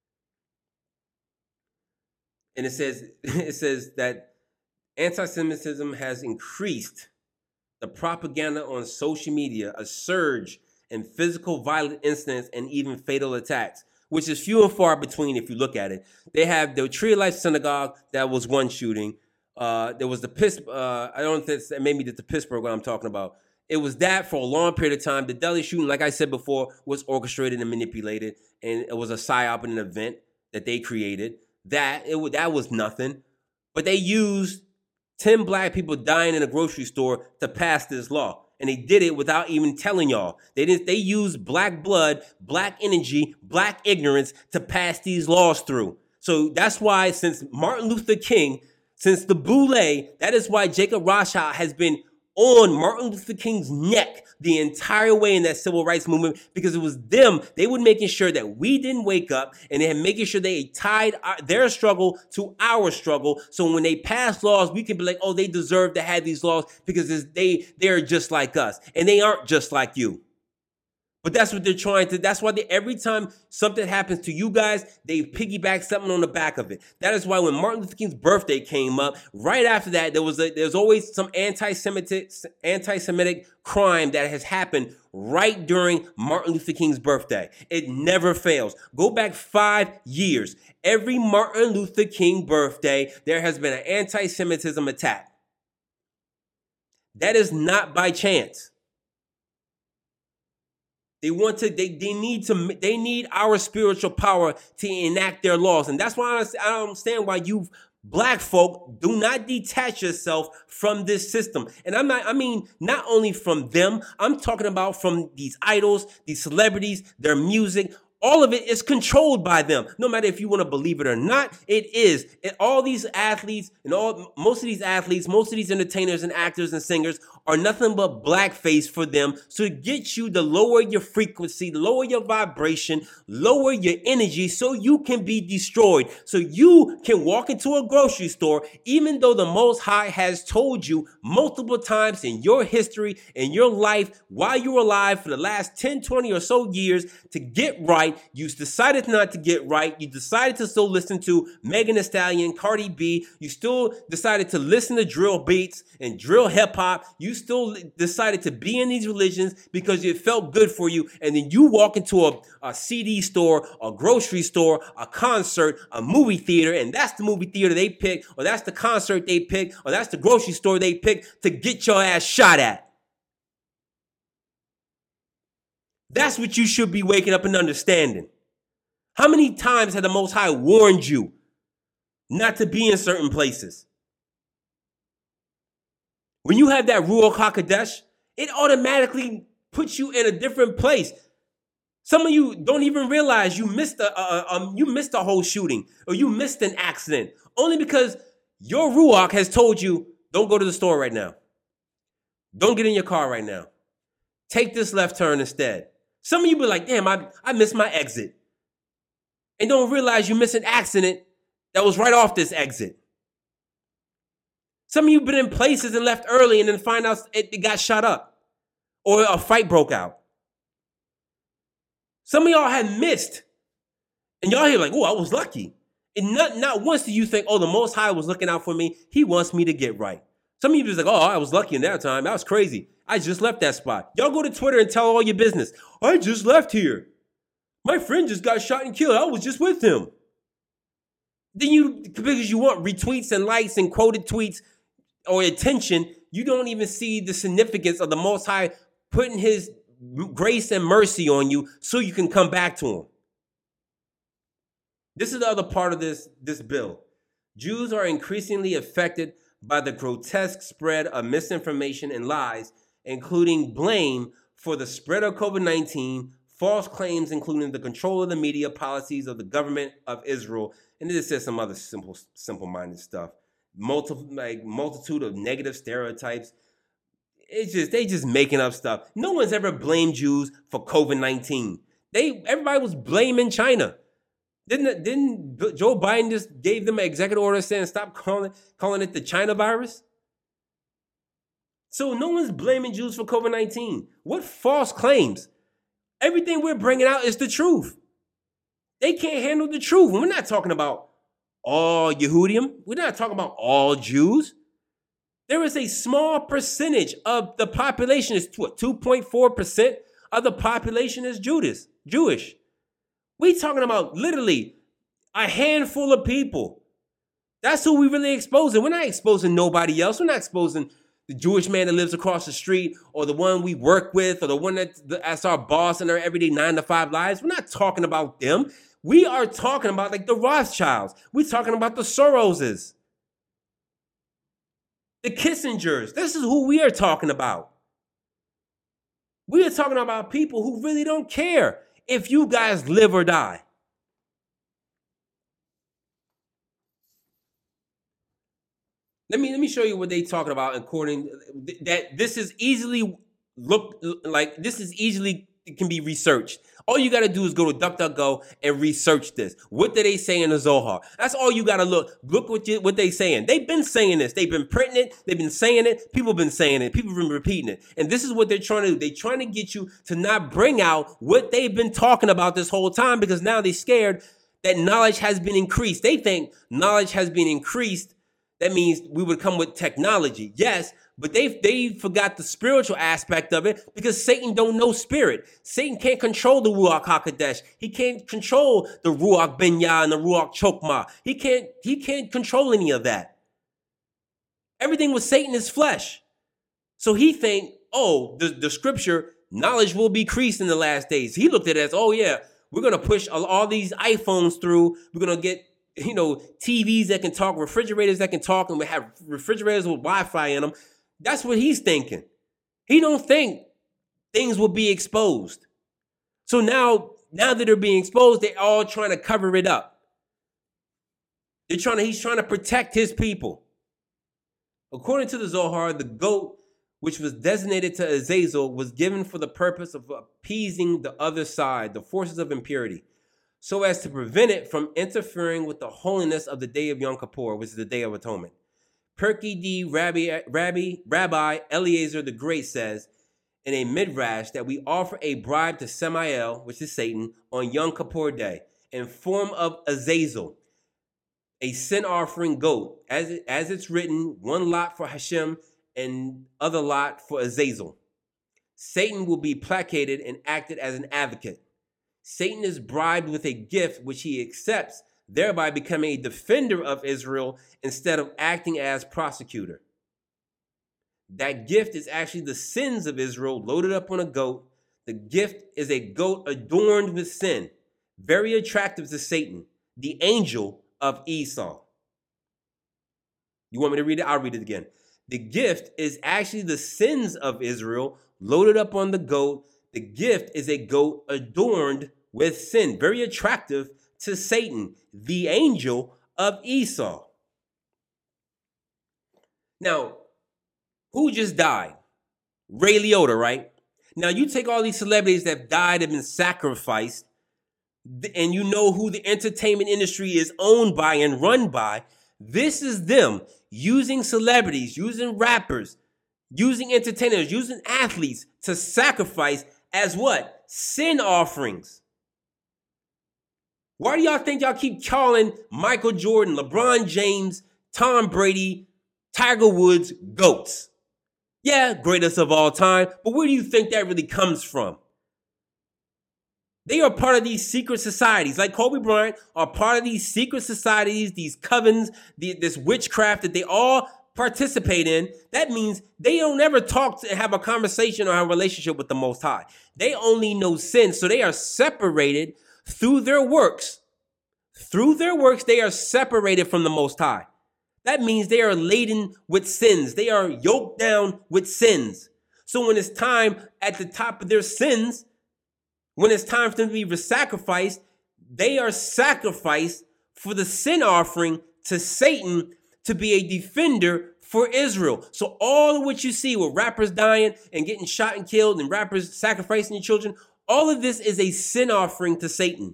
And it says, it says that anti-Semitism has increased the propaganda on social media, a surge in physical violent incidents and even fatal attacks, which is few and far between if you look at it. They have the Tree of Life Synagogue, that was one shooting. Uh, there was the Piss, uh, I don't think that maybe the Pittsburgh one I'm talking about. It was that for a long period of time. The deli shooting, like I said before, was orchestrated and manipulated, and it was a psyop and an event that they created. That it that was nothing, but they used ten black people dying in a grocery store to pass this law. And they did it without even telling y'all. They didn't. They used black blood, black energy, black ignorance to pass these laws through. So that's why since Martin Luther King, since the Boule, that is why Jacob Rothschild has been on Martin Luther King's neck the entire way in that civil rights movement, because it was them. They were making sure that we didn't wake up, and they had making sure they tied our, their struggle to our struggle. So when they pass laws, we can be like, oh, they deserve to have these laws because it's, they, they're just like us, and they aren't just like you. But that's what they're trying to, that's why they, every time something happens to you guys, they piggyback something on the back of it. That is why when Martin Luther King's birthday came up, right after that, there was a, there's always some anti-Semitic, anti-Semitic crime that has happened right during Martin Luther King's birthday. It never fails. Go back five years. Every Martin Luther King birthday, there has been an anti-Semitism attack. That is not by chance. They want to, they, they need to, they need our spiritual power to enact their laws. And that's why I, I don't understand why you black folk do not detach yourself from this system. And I'm not, I mean, not only from them, I'm talking about from these idols, these celebrities, their music. All of it is controlled by them. No matter if you want to believe it or not, it is. And all these athletes and all, most of these athletes, most of these entertainers and actors and singers are nothing but blackface for them. So to get you to lower your frequency, lower your vibration, lower your energy so you can be destroyed. So you can walk into a grocery store, even though the Most High has told you multiple times in your history, in your life, while you were alive for the last ten, twenty or so years to get right. You decided not to get right. You decided to still listen to Megan Thee Stallion, Cardi B. You still decided to listen to drill beats and drill hip hop. You still decided to be in these religions because it felt good for you. And then you walk into a, a C D store, a grocery store, a concert, a movie theater, and that's the movie theater they pick, or that's the concert they pick, or that's the grocery store they pick to get your ass shot at. That's what you should be waking up and understanding. How many times had the Most High warned you not to be in certain places? When you have that Ruach HaKodesh, it automatically puts you in a different place. Some of you don't even realize you missed a, uh, um, you missed a whole shooting or you missed an accident only because your Ruach has told you, don't go to the store right now. Don't get in your car right now. Take this left turn instead. Some of you be like, damn, I, I missed my exit. And don't realize you missed an accident that was right off this exit. Some of you been in places and left early and then find out it, it got shot up or a fight broke out. Some of y'all had missed. And y'all here like, oh, I was lucky. And not, not once do you think, oh, the Most High was looking out for me. He wants me to get right. Some of you just like, oh, I was lucky in that time. That was crazy. I just left that spot. Y'all go to Twitter and tell all your business. I just left here. My friend just got shot and killed. I was just with him. Then you, because you want retweets and likes and quoted tweets or attention, you don't even see the significance of the Most High putting his grace and mercy on you so you can come back to him. This is the other part of this, this bill. Jews are increasingly affected by the grotesque spread of misinformation and lies, including blame for the spread of COVID nineteen, false claims including the control of the media policies of the government of Israel, and this says some other simple, simple-minded stuff. Multi, like multitude of negative stereotypes. It's just they just making up stuff. No one's ever blamed Jews for COVID nineteen. They everybody was blaming China. Didn't didn't Joe Biden just gave them an executive order saying stop calling calling it the China virus? So no one's blaming Jews for COVID nineteen. What false claims? Everything we're bringing out is the truth. They can't handle the truth. We're not talking about all Yehudim. We're not talking about all Jews. There is a small percentage of the population, is what, two point four percent of the population is Judas, Jewish. We talking about literally a handful of people. That's who we really exposing. We're not exposing nobody else. We're not exposing the Jewish man that lives across the street or the one we work with or the one that's, that's our boss in our everyday nine to five lives. We're not talking about them. We are talking about like the Rothschilds. We're talking about the Soroses, the Kissingers. This is who we are talking about. We are talking about people who really don't care if you guys live or die. Let me let me show you what they talking about according that this is easily look like this is easily can be researched. All you got to do is go to DuckDuckGo and research this. What do they say in the Zohar? That's all you got to look. Look what you, what they saying. They've been saying this. They've been printing it. They've been saying it. People have been saying it. People have been repeating it. And this is what they're trying to do. They're trying to get you to not bring out what they've been talking about this whole time because now they're scared that knowledge has been increased. They think knowledge has been increased. That means we would come with technology. Yes, but they they forgot the spiritual aspect of it because Satan don't know spirit. Satan can't control the Ruach HaKodesh. He can't control the Ruach Binyah and the Ruach Chokmah. He can't he can't control any of that. Everything with Satan is flesh. So he think, oh, the, the scripture, knowledge will be increased in the last days. He looked at it as, oh yeah, we're going to push all, all these iPhones through. We're going to get you know, T Vs that can talk, refrigerators that can talk, and we have refrigerators with Wi-Fi in them. That's what he's thinking. He don't think things will be exposed. So now, now that they're being exposed, they're all trying to cover it up. They're trying to, he's trying to protect his people. According to the Zohar, the goat, which was designated to Azazel, was given for the purpose of appeasing the other side, the forces of impurity, so as to prevent it from interfering with the holiness of the day of Yom Kippur, which is the Day of Atonement. Pirkei D. Rabbi, Rabbi, Rabbi Eliezer the Great says in a midrash that we offer a bribe to Samael, which is Satan, on Yom Kippur Day in form of Azazel, a sin offering goat, as, it, as it's written, one lot for Hashem and other lot for Azazel. Satan will be placated and acted as an advocate. Satan is bribed with a gift which he accepts, thereby becoming a defender of Israel instead of acting as prosecutor. That gift is actually the sins of Israel loaded up on a goat. The gift is a goat adorned with sin, very attractive to Satan, the angel of Esau. You want me to read it? I'll read it again. The gift is actually the sins of Israel loaded up on the goat. The gift is a goat adorned with sin, very attractive to Satan, the angel of Esau. Now, who just died? Ray Liotta, right? Now you take all these celebrities that have died and been sacrificed, and you know who the entertainment industry is owned by and run by. This is them using celebrities, using rappers, using entertainers, using athletes to sacrifice as what? Sin offerings. Why do y'all think y'all keep calling Michael Jordan, LeBron James, Tom Brady, Tiger Woods GOATs? Yeah, greatest of all time, but where do you think that really comes from? They are part of these secret societies, like Kobe Bryant are part of these secret societies, these covens, the, this witchcraft that they all participate in. That means they don't ever talk to have a conversation or have a relationship with the Most High. They only know sin, so they are separated through their works. Through their works, they are separated from the Most High. That means they are laden with sins. They are yoked down with sins. So when it's time at the top of their sins, when it's time for them to be sacrificed, they are sacrificed for the sin offering to Satan to be a defender for Israel. So all of what you see with rappers dying and getting shot and killed and rappers sacrificing their children, all of this is a sin offering to Satan.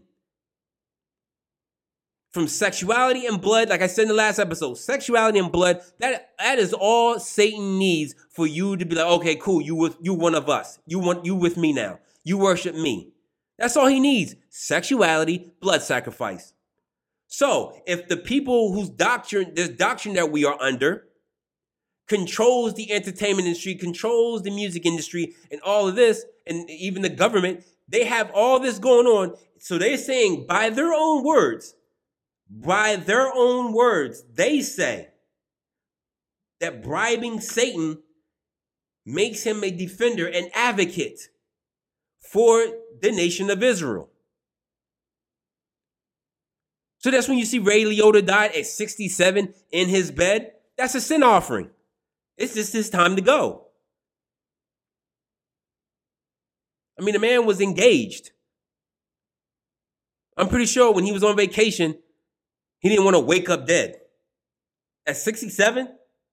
From sexuality and blood, like I said in the last episode, sexuality and blood, that, that is all Satan needs for you to be like, okay, cool, you with you one of us. You want you with me now. You worship me. That's all he needs. Sexuality, blood sacrifice. So if the people whose doctrine, this doctrine that we are under, controls the entertainment industry, controls the music industry, and all of this, and even the government, they have all this going on. So they're saying by their own words, by their own words, they say that bribing Satan makes him a defender, an advocate for the nation of Israel. So that's when you see Ray Liotta died at sixty-seven in his bed. That's a sin offering. It's just his time to go. I mean, the man was engaged. I'm pretty sure when he was on vacation, he didn't want to wake up dead. At sixty-seven?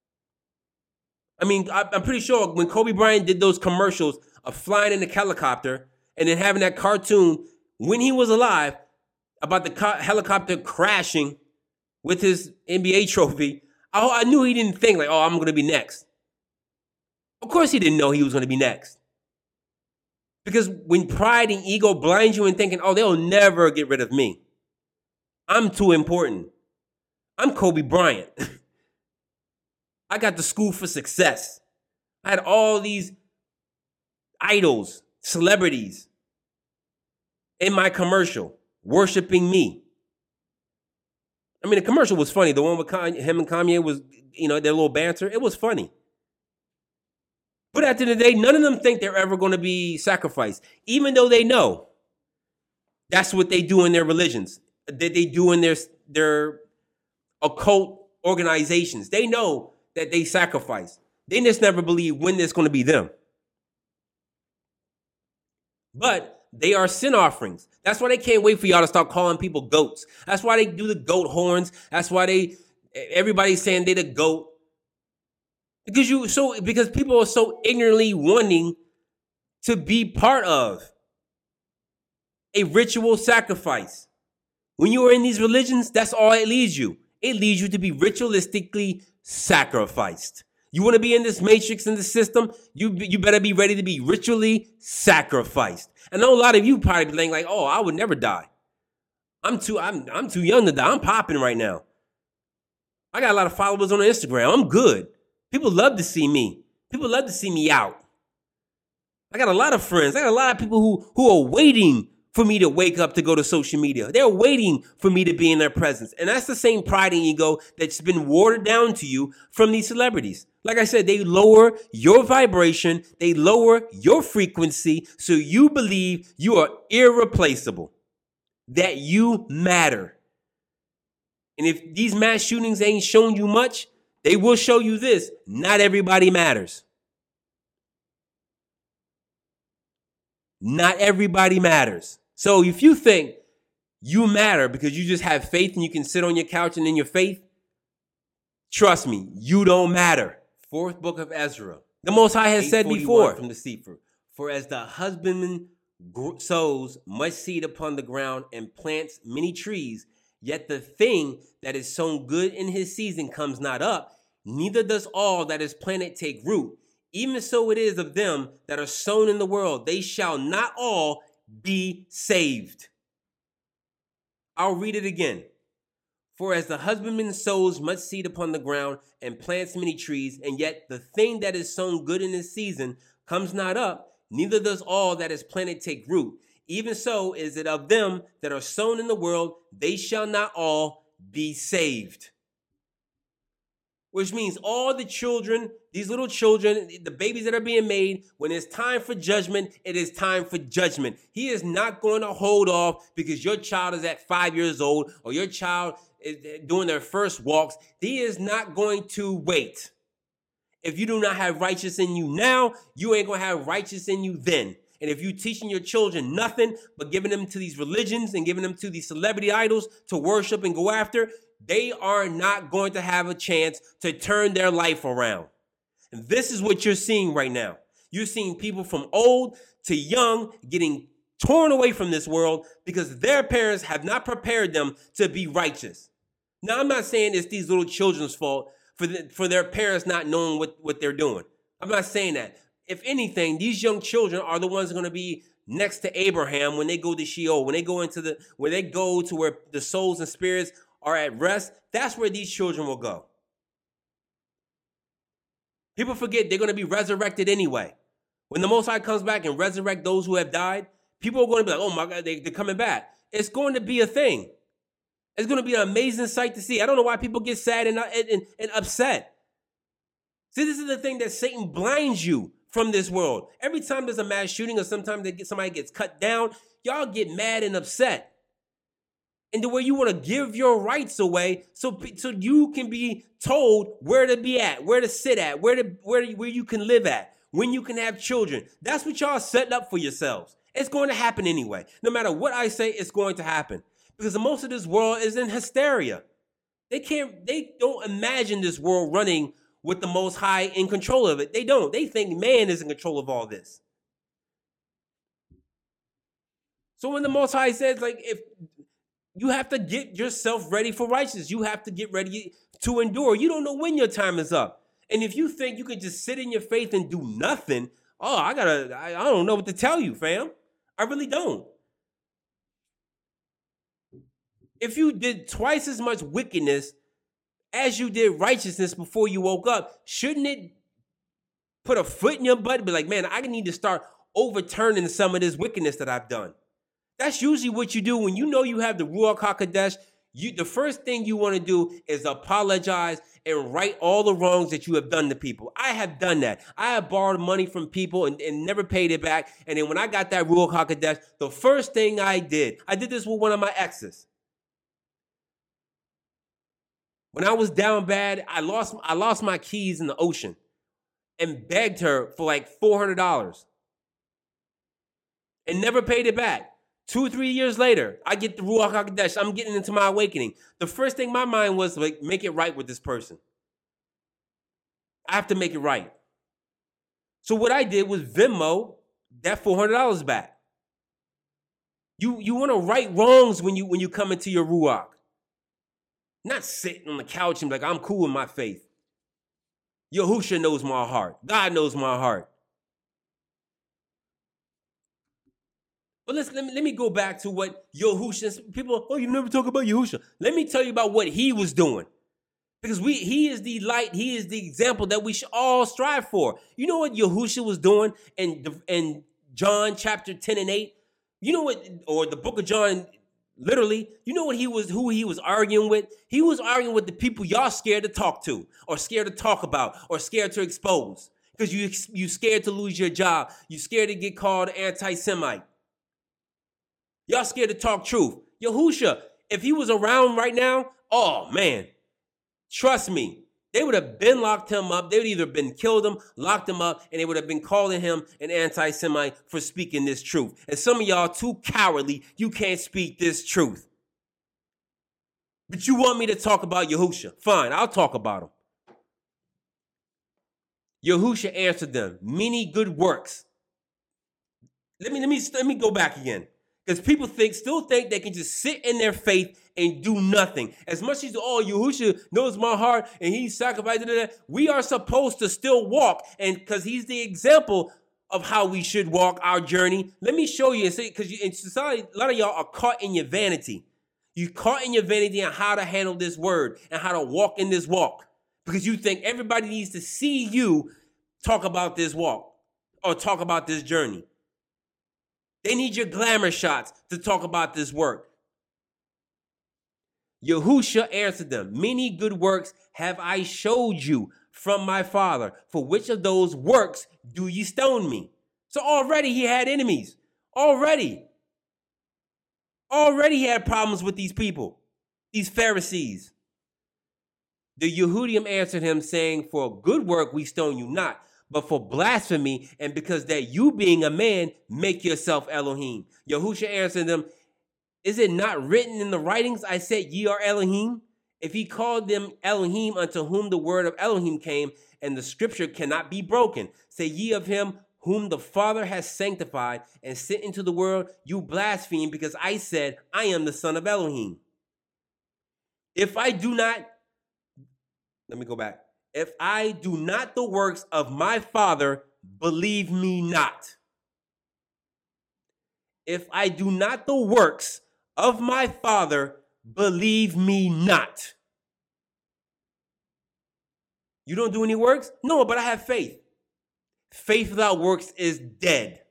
I mean, I'm pretty sure when Kobe Bryant did those commercials of flying in the helicopter and then having that cartoon when he was alive about the co- helicopter crashing with his N B A trophy, I, I knew he didn't think like, oh, I'm going to be next. Of course he didn't know he was going to be next. Because when pride and ego blind you in thinking, oh, they'll never get rid of me. I'm too important. I'm Kobe Bryant. I got the school for success. I had all these idols, celebrities in my commercial worshiping me. I mean, the commercial was funny. The one with Kanye, him and Kanye was, you know, their little banter. It was funny. But at the end of the day, none of them think they're ever going to be sacrificed, even though they know that's what they do in their religions, that they do in their, their occult organizations. They know that they sacrifice. They just never believe when it's going to be them. But they are sin offerings. That's why they can't wait for y'all to start calling people goats. That's why they do the goat horns. That's why they everybody's saying they the goat. Because you so because people are so ignorantly wanting to be part of a ritual sacrifice. When you are in these religions, that's all it leads you. It leads you to be ritualistically sacrificed. You want to be in this matrix, in the system, you, you better be ready to be ritually sacrificed. I know a lot of you probably be thinking like, oh, I would never die. I'm too, I'm, I'm too young to die. I'm popping right now. I got a lot of followers on Instagram. I'm good. People love to see me. People love to see me out. I got a lot of friends. I got a lot of people who, who are waiting for me to wake up to go to social media. They're waiting for me to be in their presence. And that's the same pride and ego that's been watered down to you from these celebrities. Like I said, they lower your vibration. They lower your frequency so you believe you are irreplaceable, that you matter. And if these mass shootings ain't shown you much, they will show you this. Not everybody matters. Not everybody matters. So if you think you matter because you just have faith and you can sit on your couch and in your faith, trust me, you don't matter. Fourth book of Ezra. The Most High has said before from the Sefer, for as the husbandman sows much seed upon the ground and plants many trees, yet the thing that is sown good in his season comes not up, neither does all that is planted take root. Even so it is of them that are sown in the world. They shall not all be saved. I'll read it again. For as the husbandman sows much seed upon the ground and plants many trees, and yet the thing that is sown good in his season comes not up, neither does all that is planted take root. Even so is it of them that are sown in the world. They shall not all be saved. Which means all the children, these little children, the babies that are being made, when it's time for judgment, it is time for judgment. He is not going to hold off because your child is at five years old or your child is doing their first walks. He is not going to wait. If you do not have righteous in you now, you ain't going to have righteous in you then. And if you teaching your children nothing but giving them to these religions and giving them to these celebrity idols to worship and go after, they are not going to have a chance to turn their life around. And this is what you're seeing right now. You're seeing people from old to young getting torn away from this world because their parents have not prepared them to be righteous. Now, I'm not saying it's these little children's fault for, the, for their parents not knowing what, what they're doing. I'm not saying that. If anything, these young children are the ones that are going to be next to Abraham when they go to Sheol, when they go into the, where they go to where the souls and spirits are at rest. That's where these children will go. People forget they're going to be resurrected anyway. When the Most High comes back and resurrect those who have died, people are going to be like, oh my God, they, they're coming back. It's going to be a thing. It's going to be an amazing sight to see. I don't know why people get sad and, and, and upset. See, this is the thing that Satan blinds you from this world. Every time there's a mass shooting or sometimes they get, somebody gets cut down, y'all get mad and upset. And the way you want to give your rights away so, so you can be told where to be at, where to sit at, where to where, where you can live at, when you can have children. That's what y'all setting up for yourselves. It's going to happen anyway. No matter what I say, it's going to happen. Because most of this world is in hysteria. They can't, they don't imagine this world running with the Most High in control of it. They don't. They think man is in control of all this. So when the Most High says, like, if you have to get yourself ready for righteousness, you have to get ready to endure. You don't know when your time is up. And if you think you can just sit in your faith and do nothing, oh, I gotta, I, I don't know what to tell you, fam. I really don't. If you did twice as much wickedness as you did righteousness before you woke up, shouldn't it put a foot in your butt and be like, man, I need to start overturning some of this wickedness that I've done? That's usually what you do when you know you have the Ruach HaKodesh. You, the first thing you want to do is apologize and right all the wrongs that you have done to people. I have done that. I have borrowed money from people and, and never paid it back. And then when I got that Ruach HaKodesh, the first thing I did, I did this with one of my exes. When I was down bad, I lost I lost my keys in the ocean and begged her for like four hundred dollars and never paid it back. Two or three years later, I get the Ruach HaKodesh. I'm getting into my awakening. The first thing my mind was like, make it right with this person. I have to make it right. So what I did was Venmo that four hundred dollars back. You, you want to right wrongs when you, when you come into your Ruach. Not sitting on the couch and be like, I'm cool with my faith. Yahusha knows my heart. God knows my heart. But let's, let me, let me go back to what Yahusha, people, oh, you never talk about Yahusha. Let me tell you about what he was doing. Because we, he is the light, he is the example that we should all strive for. You know what Yahusha was doing in, in John chapter ten and eight? You know what, or the book of John, literally, you know what he was, who he was arguing with? He was arguing with the people y'all scared to talk to, or scared to talk about, or scared to expose. Because you, you scared to lose your job. You scared to get called anti-Semite. Y'all scared to talk truth. Yahusha, if he was around right now, oh man, trust me, they would have been locked him up. They would either been killed him, locked him up, and they would have been calling him an anti-Semite for speaking this truth. And some of y'all too cowardly, you can't speak this truth. But you want me to talk about Yahusha? Fine, I'll talk about him. Yahusha answered them, many good works. Let me, let me, let me go back again. Because people think, still think they can just sit in their faith and do nothing. As much as, oh, Yahusha knows my heart and he sacrificed it, we are supposed to still walk. And because he's the example of how we should walk our journey. Let me show you and say, because in society, a lot of y'all are caught in your vanity. You're caught in your vanity on how to handle this word and how to walk in this walk. Because you think everybody needs to see you talk about this walk or talk about this journey. They need your glamour shots to talk about this work. Yahusha answered them, many good works have I showed you from my Father. For which of those works do ye stone me? So already he had enemies. Already. Already he had problems with these people, these Pharisees. The Yehudim answered him, saying, for good work we stone you not, but for blasphemy, and because that you being a man, make yourself Elohim. Yahusha answered them, is it not written in the writings, I said ye are Elohim? If he called them Elohim, unto whom the word of Elohim came, and the scripture cannot be broken, say ye of him whom the Father has sanctified and sent into the world, you blaspheme, because I said, I am the son of Elohim. If I do not, let me go back. If I do not the works of my Father, believe me not. If I do not the works of my Father, believe me not. You don't do any works? No, but I have faith. Faith without works is dead.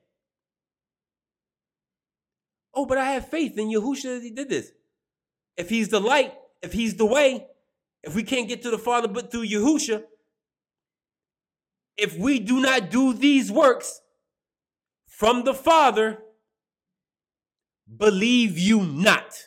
Oh, but I have faith in Yahusha that he did this. If he's the light, if he's the way, if we can't get to the Father but through Yahusha, if we do not do these works from the Father, believe you not.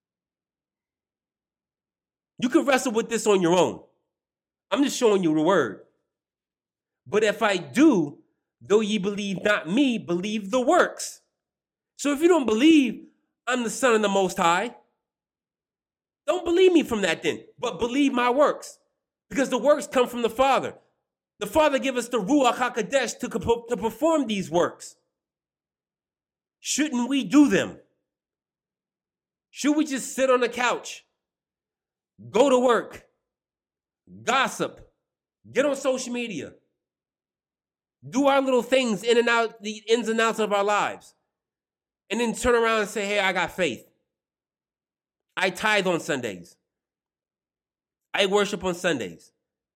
You can wrestle with this on your own. I'm just showing you the word. But if I do, though ye believe not me, believe the works. So if you don't believe I'm the Son of the Most High, don't believe me from that then, but believe my works. Because the works come from the Father. The Father give us the Ruach HaKodesh to, to perform these works. Shouldn't we do them? Should we just sit on the couch, go to work, gossip, get on social media, do our little things in and out, the ins and outs of our lives, and then turn around and say, hey, I got faith. I tithe on Sundays. I worship on Sundays.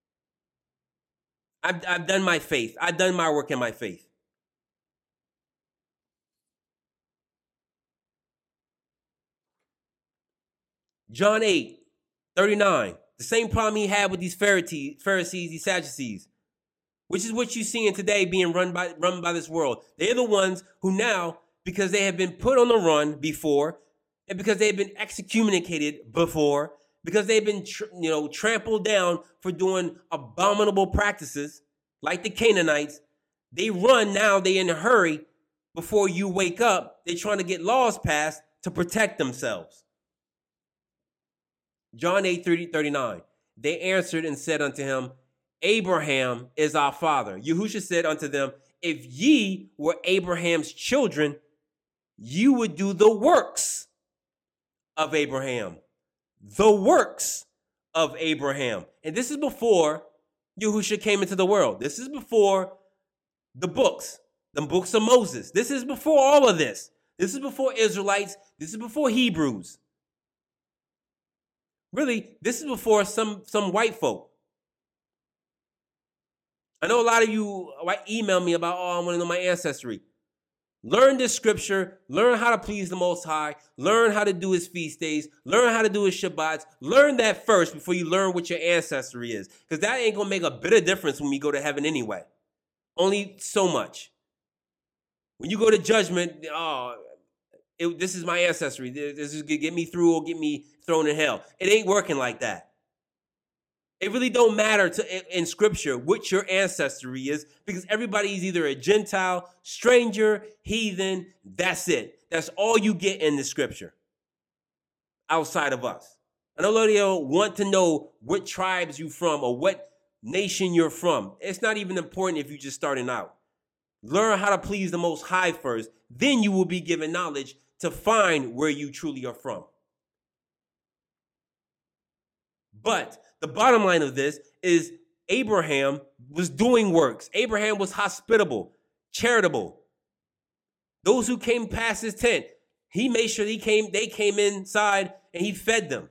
I've, I've done my faith. I've done my work in my faith. John eight, thirty-nine. The same problem he had with these Pharisees, Pharisees, these Sadducees, which is what you're seeing today being run by, run by this world. They're the ones who now, because they have been put on the run before, and because they've been excommunicated before, because they've been tr- you know, trampled down for doing abominable practices, like the Canaanites, they run now, they're in a hurry. Before you wake up, they're trying to get laws passed to protect themselves. John eight, thirty, thirty-nine. They answered and said unto him, Abraham is our father. Yahusha said unto them, if ye were Abraham's children, you would do the works of Abraham. The works of Abraham. And this is before Yahusha came into the world. This is before the books, the books of Moses. This is before all of this. This is before Israelites. This is before Hebrews. Really, this is before some, some white folk. I know a lot of you email me about, oh, I want to know my ancestry. Learn this scripture. Learn how to please the Most High. Learn how to do his feast days. Learn how to do his Shabbats. Learn that first before you learn what your ancestry is. Because that ain't going to make a bit of difference when we go to heaven anyway. Only so much. When you go to judgment, oh, it, this is my ancestry. This is going to get me through or get me thrown in hell. It ain't working like that. It really don't matter to, in scripture what your ancestry is, because everybody is either a Gentile, stranger, heathen. That's it. That's all you get in the scripture outside of us. I know a lot of you want to know what tribes you from or what nation you're from. It's not even important if you're just starting out. Learn how to please the Most High first. Then you will be given knowledge to find where you truly are from. But the bottom line of this is Abraham was doing works. Abraham was hospitable, charitable. Those who came past his tent, he made sure he came, they came inside and he fed them.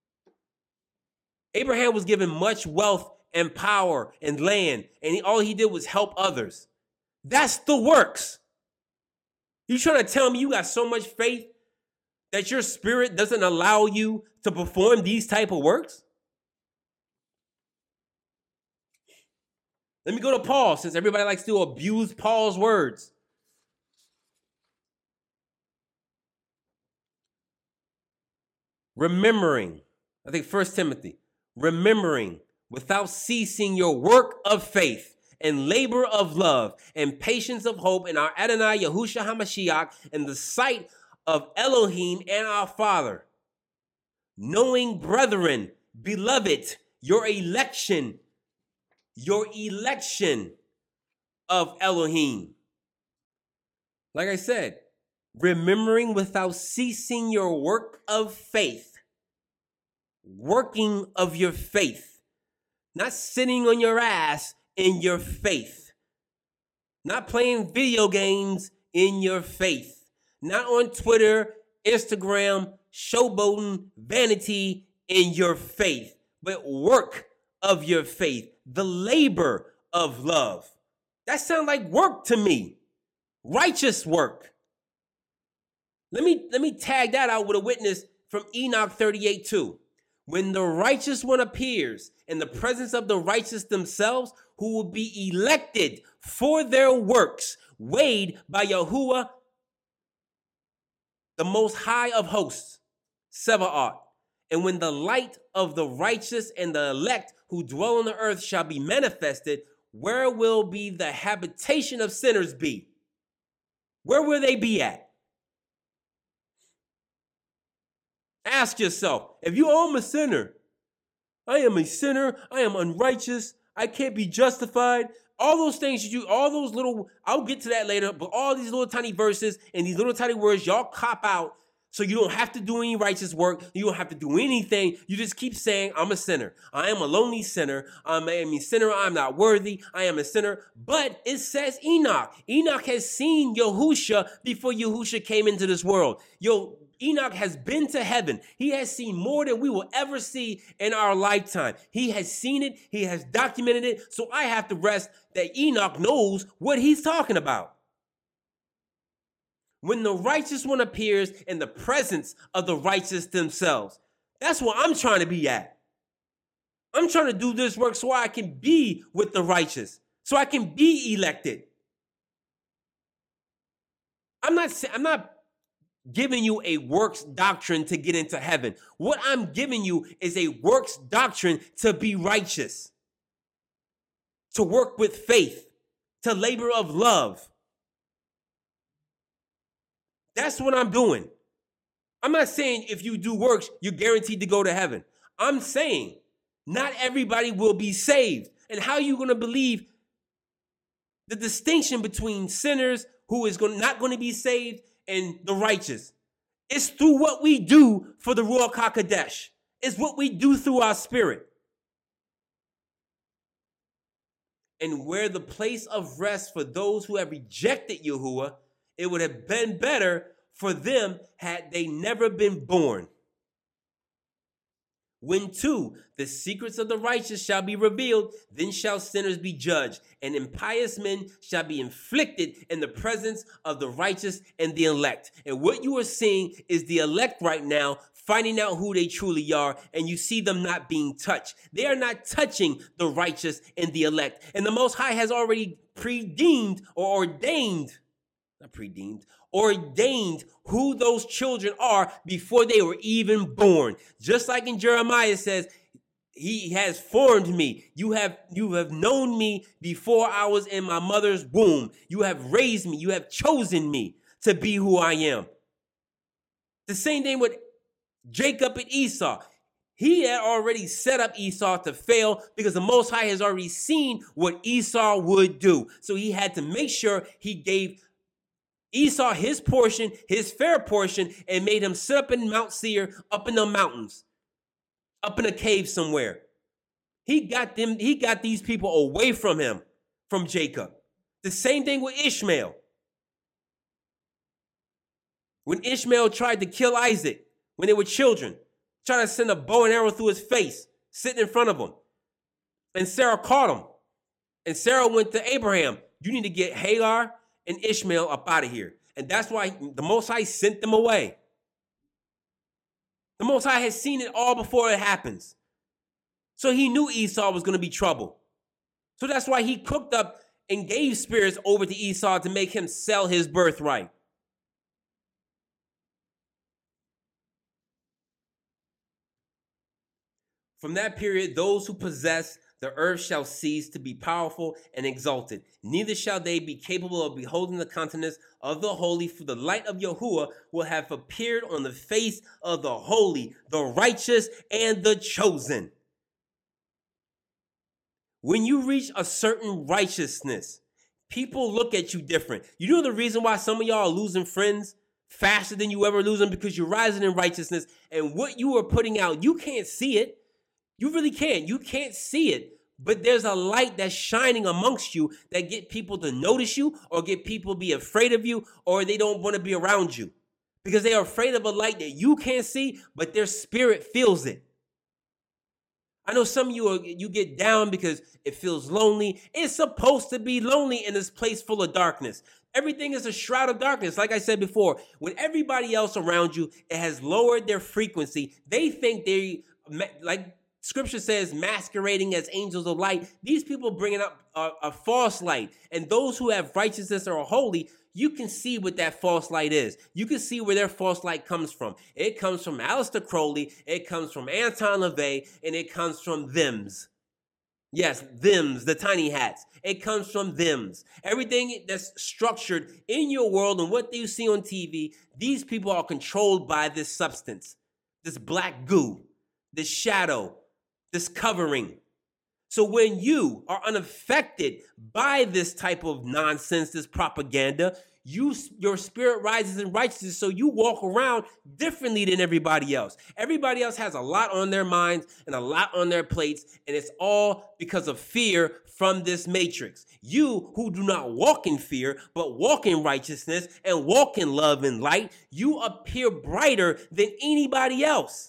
Abraham was given much wealth and power and land, and he, all he did was help others. That's the works. You trying to tell me you got so much faith that your spirit doesn't allow you to perform these type of works? Let me go to Paul, since everybody likes to abuse Paul's words. Remembering, I think First Timothy, remembering without ceasing your work of faith and labor of love and patience of hope in our Adonai Yahushua HaMashiach in the sight of Elohim and our Father. Knowing, brethren, beloved, your election, your election of Elohim. Like I said, remembering without ceasing your work of faith, working of your faith, not sitting on your ass in your faith, not playing video games in your faith, not on Twitter, Instagram, showboating, vanity in your faith, but work of your faith, the labor of love. That sounds like work to me, righteous work. Let me, let me tag that out with a witness from Enoch thirty-eight two. When the righteous one appears in the presence of the righteous themselves, who will be elected for their works, weighed by Yahuwah, the Most High of hosts, Sebaot. And when the light of the righteous and the elect who dwell on the earth shall be manifested, where will be the habitation of sinners be? Where will they be at? Ask yourself, if you are a sinner, I am a sinner, I am unrighteous, I can't be justified. All those things you do, all those little, I'll get to that later, but all these little tiny verses and these little tiny words, y'all cop out so you don't have to do any righteous work. You don't have to do anything. You just keep saying, I'm a sinner. I am a lonely sinner. I'm a sinner. I'm not worthy. I am a sinner. But it says Enoch. Enoch has seen Yahusha before Yahusha came into this world. Yo, Enoch has been to heaven. He has seen more than we will ever see in our lifetime. He has seen it. He has documented it. So I have to rest that Enoch knows what he's talking about. When the righteous one appears in the presence of the righteous themselves, that's where I'm trying to be at. I'm trying to do this work so I can be with the righteous, so I can be elected. I'm not, I'm not giving you a works doctrine to get into heaven. What I'm giving you is a works doctrine to be righteous, to work with faith, to labor of love. That's what I'm doing. I'm not saying if you do works, you're guaranteed to go to heaven. I'm saying not everybody will be saved. And how are you going to believe the distinction between sinners who is going, not going to be saved and the righteous? It's through what we do for the Ruach HaKodesh. It's what we do through our spirit. And where the place of rest for those who have rejected Yahuwah, it would have been better for them had they never been born. When too the secrets of the righteous shall be revealed, then shall sinners be judged, and impious men shall be inflicted in the presence of the righteous and the elect. And what you are seeing is the elect right now finding out who they truly are, and you see them not being touched. They are not touching the righteous and the elect. And the Most High has already predeemed or ordained, not predeemed, ordained who those children are before they were even born. Just like in Jeremiah says, he has formed me. You have, you have known me before I was in my mother's womb. You have raised me. You have chosen me to be who I am. The same thing with Jacob and Esau. He had already set up Esau to fail because the Most High has already seen what Esau would do. So he had to make sure he gave Esau his portion, his fair portion, and made him sit up in Mount Seir, up in the mountains, up in a cave somewhere. He got them, he got these people away from him, from Jacob. The same thing with Ishmael. When Ishmael tried to kill Isaac, when they were children, tried to send a bow and arrow through his face, sitting in front of him. And Sarah caught him. And Sarah went to Abraham. You need to get Hagar and Ishmael up out of here. And that's why the Most High sent them away. The Most High has seen it all before it happens. So he knew Esau was going to be trouble. So that's why he cooked up and gave spirits over to Esau to make him sell his birthright. From that period, those who possess the earth shall cease to be powerful and exalted. Neither shall they be capable of beholding the countenance of the holy, for the light of Yahuwah will have appeared on the face of the holy, the righteous, and the chosen. When you reach a certain righteousness, people look at you different. You know the reason why some of y'all are losing friends faster than you ever lose them? Because you're rising in righteousness, and what you are putting out, you can't see it. You really can't. You can't see it, but there's a light that's shining amongst you that get people to notice you or get people to be afraid of you, or they don't want to be around you because they are afraid of a light that you can't see, but their spirit feels it. I know some of you are, you get down because it feels lonely. It's supposed to be lonely in this place full of darkness. Everything is a shroud of darkness. Like I said before, when everybody else around you, it has lowered their frequency. They think they, like Scripture says, masquerading as angels of light. These people bringing up a, a false light. And those who have righteousness or are holy, you can see what that false light is. You can see where their false light comes from. It comes from Aleister Crowley. It comes from Anton LaVey. And it comes from thems. Yes, thems, the tiny hats. It comes from thems. Everything that's structured in your world and what you see on T V, these people are controlled by this substance, this black goo, this shadow, this covering. So when you are unaffected by this type of nonsense, this propaganda, you your spirit rises in righteousness, so you walk around differently than everybody else. Everybody else has a lot on their minds and a lot on their plates, and it's all because of fear from this matrix. You who do not walk in fear, but walk in righteousness and walk in love and light, you appear brighter than anybody else.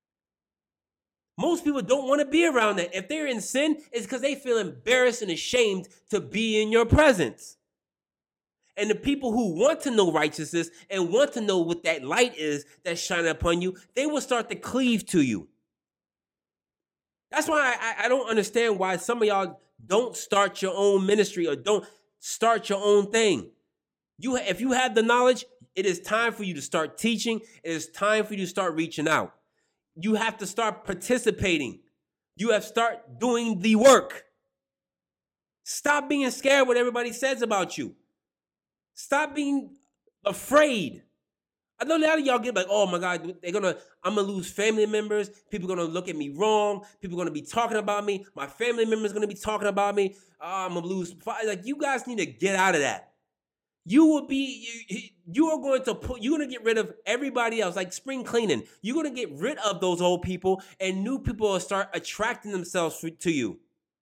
Most people don't want to be around that. If they're in sin, it's because they feel embarrassed and ashamed to be in your presence. And the people who want to know righteousness and want to know what that light is that's shining upon you, they will start to cleave to you. That's why I, I don't understand why some of y'all don't start your own ministry or don't start your own thing. You, if you have the knowledge, it is time for you to start teaching. It is time for you to start reaching out. You have to start participating. You have to start doing the work. Stop being scared what everybody says about you. Stop being afraid. I know a lot of y'all get like, oh my God, they're gonna, I'm gonna lose family members. People are gonna look at me wrong. People are gonna be talking about me. My family members are gonna be talking about me. Oh, I'm gonna lose. Like, you guys need to get out of that. You will be, you, you are going to put, you're going to get rid of everybody else, like spring cleaning. You're going to get rid of those old people and new people will start attracting themselves for, to you.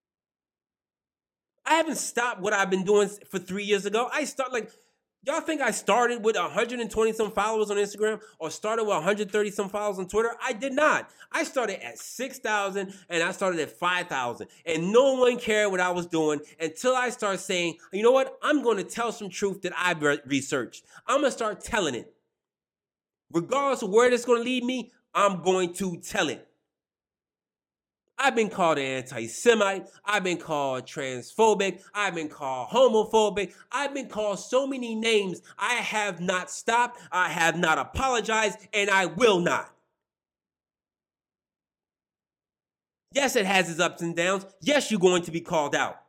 I haven't stopped what I've been doing for three years ago. I start like, y'all think I started with one hundred twenty some followers on Instagram or started with one hundred thirty some followers on Twitter? I did not. I started at six thousand and I started at five thousand and no one cared what I was doing until I started saying, you know what? I'm going to tell some truth that I've researched. I'm going to start telling it. Regardless of where it's going to lead me, I'm going to tell it. I've been called an anti-Semite. I've been called transphobic. I've been called homophobic. I've been called so many names. I have not stopped. I have not apologized, and I will not. Yes, it has its ups and downs. Yes, you're going to be called out.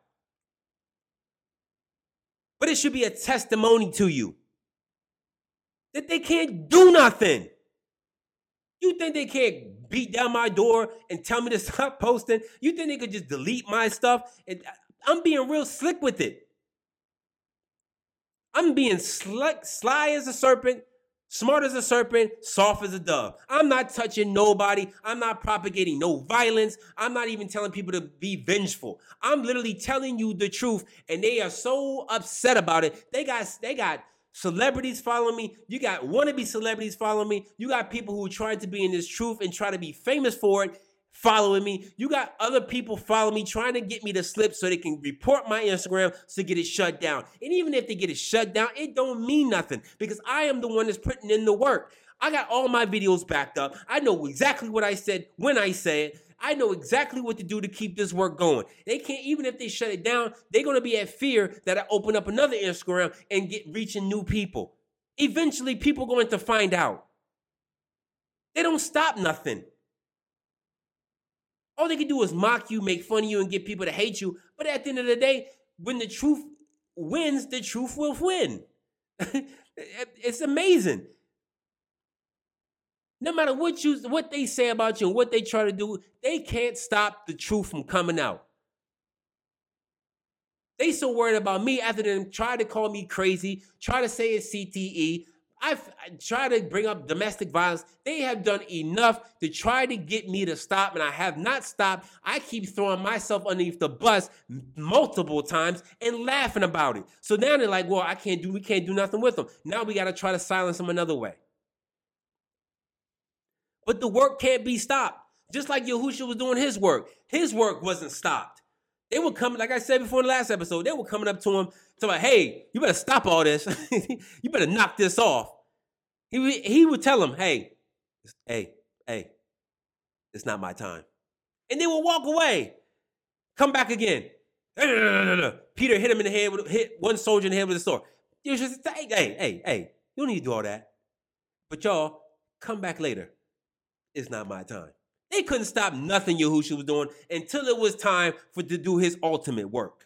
But it should be a testimony to you that they can't do nothing. You think they can't beat down my door and tell me to stop posting? You think they could just delete my stuff? And I'm being real slick with it. I'm being slick, sly as a serpent, smart as a serpent, soft as a dove. I'm not touching nobody. I'm not propagating no violence. I'm not even telling people to be vengeful. I'm literally telling you the truth, and they are so upset about it. They got, they got celebrities following me. You got wannabe celebrities following me. You got people who try to be in this truth and try to be famous for it following me. You got other people following me trying to get me to slip so they can report my Instagram to get it shut down. And even if they get it shut down, it don't mean nothing because I am the one that's putting in the work. I got all my videos backed up. I know exactly what I said when I say it. I know exactly what to do to keep this work going. They can't, even if they shut it down, they're going to be at fear that I open up another Instagram and get reaching new people. Eventually, people are going to find out. They don't stop nothing. All they can do is mock you, make fun of you, and get people to hate you. But at the end of the day, when the truth wins, the truth will win. It's amazing. No matter what you, what they say about you and what they try to do, they can't stop the truth from coming out. They so worried about me after them try to call me crazy, try to say it's C T E. I've I try to bring up domestic violence. They have done enough to try to get me to stop, and I have not stopped. I keep throwing myself underneath the bus multiple times and laughing about it. So now they're like, well, I can't do, we can't do nothing with them. Now we got to try to silence them another way. But the work can't be stopped. Just like Yahushua was doing his work. His work wasn't stopped. They were coming, like I said before in the last episode, they were coming up to him, to like, hey, you better stop all this. You better knock this off. He, he would tell them, hey, hey, hey, it's not my time. And they would walk away. Come back again. Peter hit him in the head, with, hit one soldier in the head with a sword. He was just, hey, hey, hey, hey, you don't need to do all that. But y'all, come back later. It's not my time. They couldn't stop nothing Yahushua was doing until it was time for to do his ultimate work.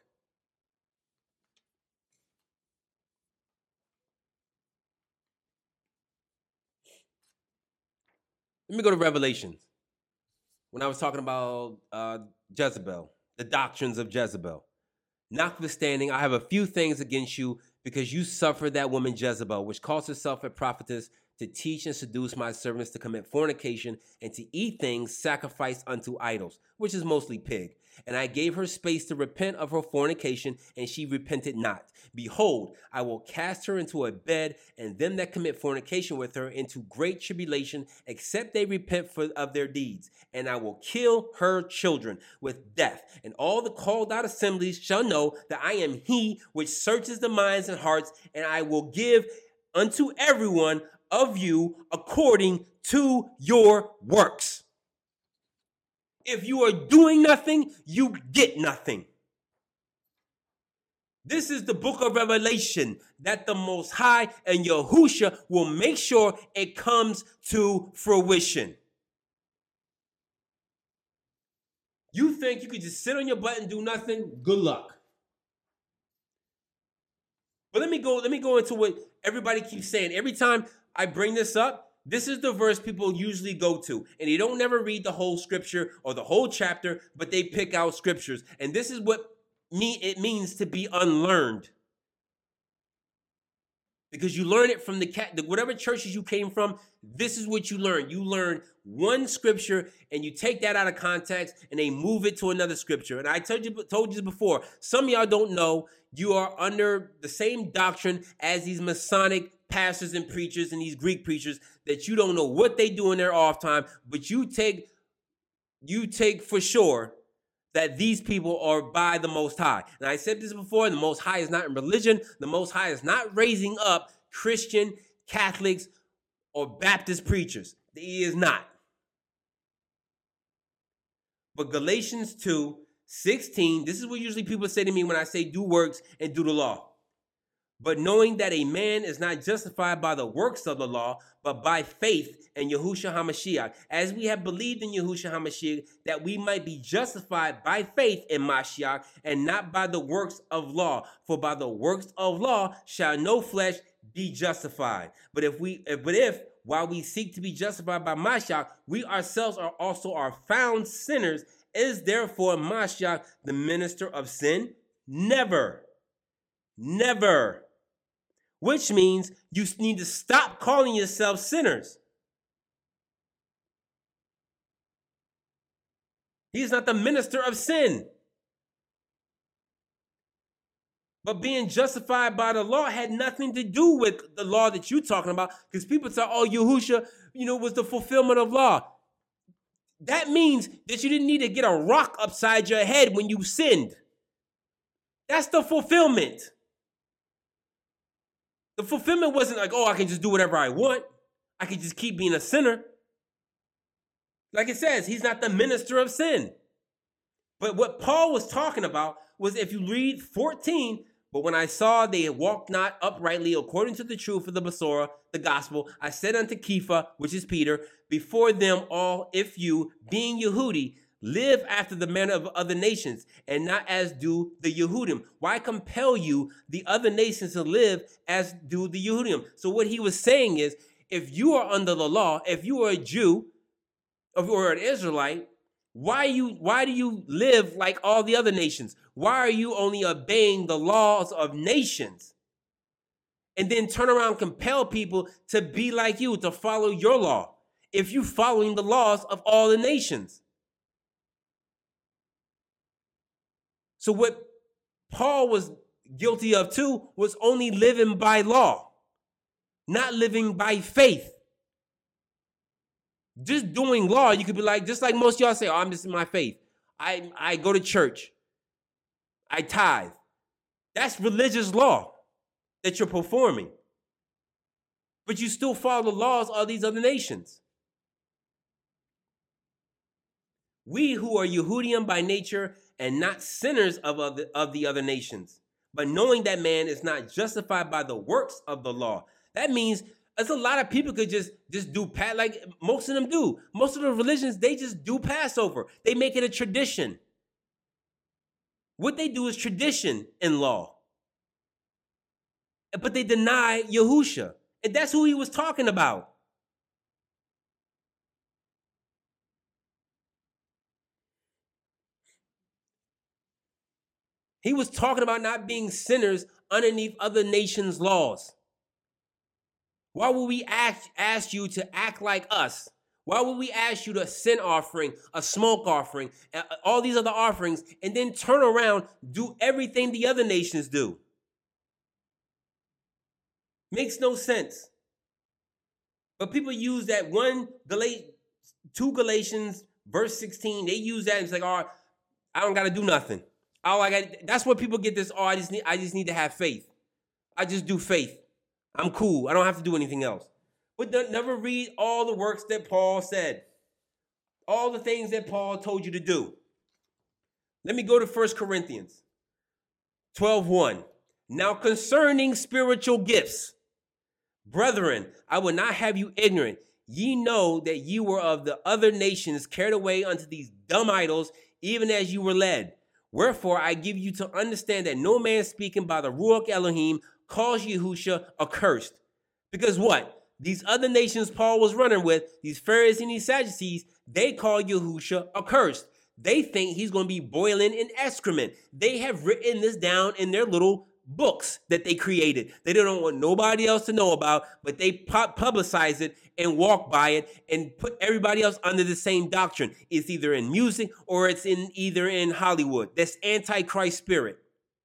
Let me go to Revelations. When I was talking about uh, Jezebel, the doctrines of Jezebel. Notwithstanding, I have a few things against you because you suffered that woman Jezebel, which calls herself a prophetess, to teach and seduce my servants to commit fornication and to eat things sacrificed unto idols, which is mostly pig. And I gave her space to repent of her fornication, and she repented not. Behold, I will cast her into a bed, and them that commit fornication with her into great tribulation, except they repent for, of their deeds. And I will kill her children with death. And all the called out assemblies shall know that I am he which searches the minds and hearts, and I will give unto everyone of you according to your works. If you are doing nothing, you get nothing. This is the book of Revelation that the Most High and Yahushua will make sure it comes to fruition. You think you could just sit on your butt and do nothing? Good luck. But let me go, let me go into what everybody keeps saying. Every time I bring this up, this is the verse people usually go to. And they don't never read the whole scripture or the whole chapter, but they pick out scriptures. And this is what me it means to be unlearned. Because you learn it from the cat, whatever churches you came from, this is what you learn. You learn one scripture and you take that out of context and they move it to another scripture. And I told you, told you before, some of y'all don't know you are under the same doctrine as these Masonic pastors and preachers and these Greek preachers that you don't know what they do in their off time, but you take, you take for sure that these people are by the Most High. And I said this before, the Most High is not in religion. The Most High is not raising up Christian, Catholics, or Baptist preachers. He is not. But Galatians two sixteen, this is what usually people say to me when I say do works and do the law. But knowing that a man is not justified by the works of the law, but by faith in Yahushua HaMashiach, as we have believed in Yahushua HaMashiach, that we might be justified by faith in Mashiach, and not by the works of law. For by the works of law shall no flesh be justified. But if we, but if while we seek to be justified by Mashiach, we ourselves are also are found sinners, is therefore Mashiach the minister of sin? Never. Never. Which means you need to stop calling yourselves sinners. He is not the minister of sin. But being justified by the law had nothing to do with the law that you're talking about. Because people say, oh, Yahusha, you know, was the fulfillment of law. That means that you didn't need to get a rock upside your head when you sinned. That's the fulfillment. The fulfillment wasn't like, oh, I can just do whatever I want. I can just keep being a sinner. Like it says, he's not the minister of sin. But what Paul was talking about was, if you read fourteen, but when I saw they walked not uprightly according to the truth of the Besorah, the gospel, I said unto Kepha, which is Peter, before them all, if you, being Yehudi, live after the manner of other nations, and not as do the Yehudim. Why compel you, the other nations, to live as do the Yehudim? So what he was saying is, if you are under the law, if you are a Jew, if you are an Israelite, why you why do you live like all the other nations? Why are you only obeying the laws of nations? And then turn around and compel people to be like you, to follow your law, if you're following the laws of all the nations. So what Paul was guilty of too was only living by law, not living by faith. Just doing law, you could be like, just like most of y'all say, oh, I'm just in my faith. I, I go to church. I tithe. That's religious law that you're performing. But you still follow the laws of these other nations. We who are Yehudim by nature and not sinners of, other, of the other nations, but knowing that man is not justified by the works of the law. That means there's a lot of people could just, just do, like most of them do. Most of the religions, they just do Passover. They make it a tradition. What they do is tradition in law. But they deny Yahusha. And that's who he was talking about. He was talking about not being sinners underneath other nations' laws. Why would we ask, ask you to act like us? Why would we ask you to a sin offering, a smoke offering, all these other offerings, and then turn around, do everything the other nations do? Makes no sense. But people use that one, two Galatians, verse sixteen, they use that and it's like, oh, I don't got to do nothing. All I got, that's what people get this, oh, I just need, I just need to have faith. I just do faith. I'm cool. I don't have to do anything else. But never read all the works that Paul said. All the things that Paul told you to do. Let me go to First Corinthians twelve one. Now concerning spiritual gifts, brethren, I will not have you ignorant. Ye know that ye were of the other nations carried away unto these dumb idols, even as you were led. Wherefore I give you to understand that no man speaking by the Ruach Elohim calls Yahusha accursed. Because what? These other nations Paul was running with, these Pharisees and these Sadducees, they call Yahusha accursed. They think he's going to be boiling in excrement. They have written this down in their little books that they created. They don't want nobody else to know about, but they pop publicize it and walk by it and put everybody else under the same doctrine. It's either in music or it's in either in Hollywood. That's Antichrist spirit.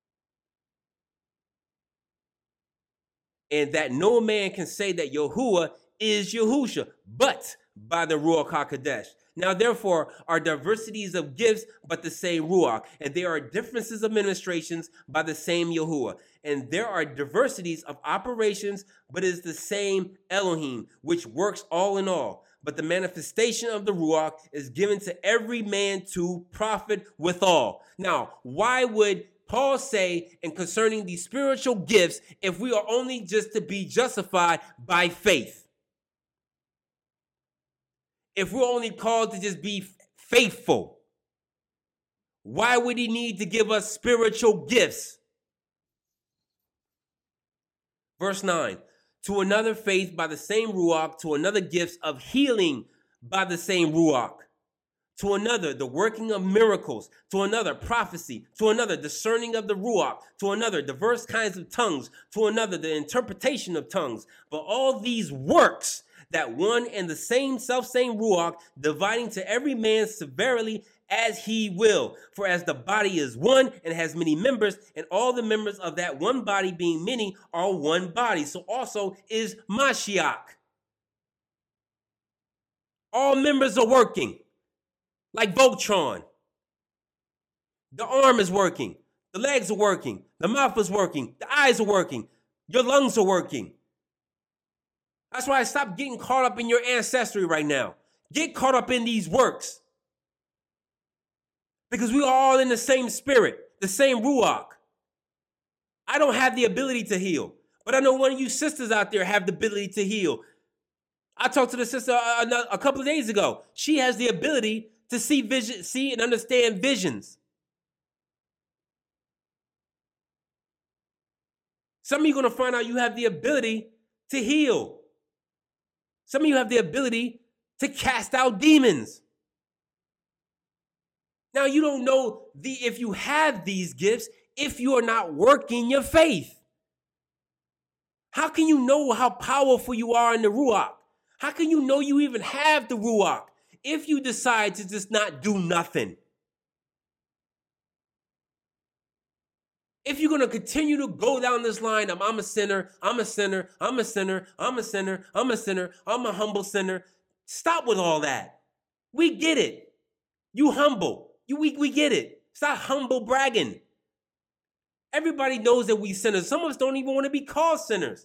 And that no man can say that Yahuwah is Yahusha, but by the Ruach HaKodesh. Now, therefore, are diversities of gifts, but the same Ruach. And there are differences of administrations by the same Yahuwah. And there are diversities of operations, but it is the same Elohim, which works all in all. But the manifestation of the Ruach is given to every man to profit withal. Now, why would Paul say, and concerning these spiritual gifts, if we are only just to be justified by faith? If we're only called to just be faithful, why would he need to give us spiritual gifts? Verse nine, To another, faith by the same Ruach. To another, gifts of healing by the same Ruach. To another, the working of miracles. To another, prophecy. To another, discerning of the Ruach. To another, diverse kinds of tongues. To another, the interpretation of tongues. But all these works, that one and the same self-same Ruach, dividing to every man severally as he will. For as the body is one and has many members, and all the members of that one body being many are one body, so also is Mashiach. All members are working. Like Voltron. The arm is working. The legs are working. The mouth is working. The eyes are working. Your lungs are working. That's why I stopped getting caught up in your ancestry right now. Get caught up in these works. Because we are all in the same spirit, the same Ruach. I don't have the ability to heal. But I know one of you sisters out there have the ability to heal. I talked to the sister a, a couple of days ago. She has the ability to see vision, see and understand visions. Some of you are going to find out you have the ability to heal. Some of you have the ability to cast out demons. Now, you don't know the if you have these gifts if you are not working your faith. How can you know how powerful you are in the Ruach? How can you know you even have the Ruach if you decide to just not do nothing? If you're going to continue to go down this line of I'm a sinner, I'm a sinner, I'm a sinner, I'm a sinner, I'm a sinner, I'm a humble sinner, stop with all that. We get it. You humble. You, we, we get it. Stop humble bragging. Everybody knows that we sinners. Some of us don't even want to be called sinners.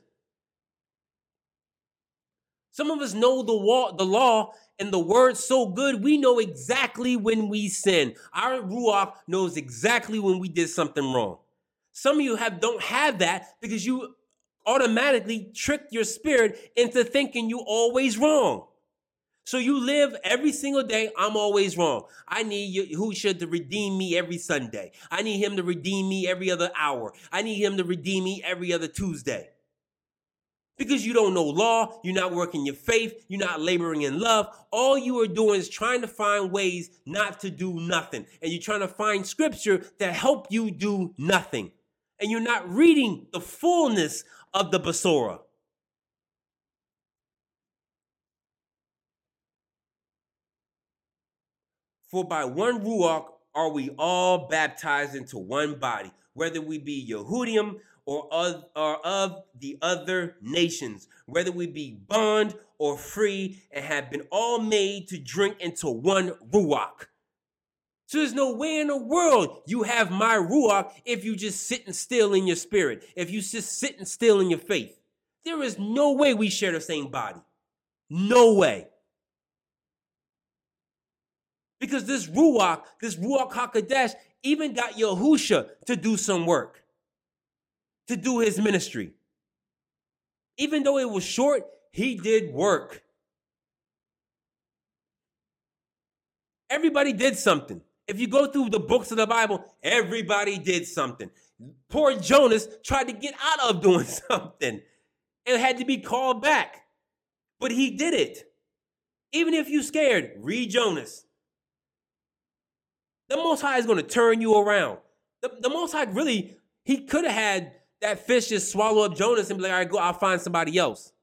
Some of us know the law, the law and the word so good, we know exactly when we sin. Our Ruach knows exactly when we did something wrong. Some of you have don't have that because you automatically tricked your spirit into thinking you always wrong. So you live every single day, I'm always wrong. I need Yahushua to redeem me every Sunday. I need him to redeem me every other hour. I need him to redeem me every other Tuesday. Because you don't know law, you're not working your faith, you're not laboring in love. All you are doing is trying to find ways not to do nothing. And you're trying to find scripture to help you do nothing. And you're not reading the fullness of the Besorah. For by one Ruach are we all baptized into one body, whether we be Yehudim or of, or of the other nations, whether we be bond or free, and have been all made to drink into one Ruach. So there's no way in the world you have my Ruach if you just sitting still in your spirit, if you just sitting still in your faith. There is no way we share the same body. No way. Because this Ruach, this Ruach HaKodesh, even got Yahushua to do some work, to do his ministry. Even though it was short, he did work. Everybody did something. If you go through the books of the Bible, everybody did something. Poor Jonas tried to get out of doing something and had to be called back. But he did it. Even if you're scared, read Jonas. The Most High is going to turn you around. The, the Most High really, he could have had that fish just swallow up Jonas and be like, all right, go, I'll find somebody else.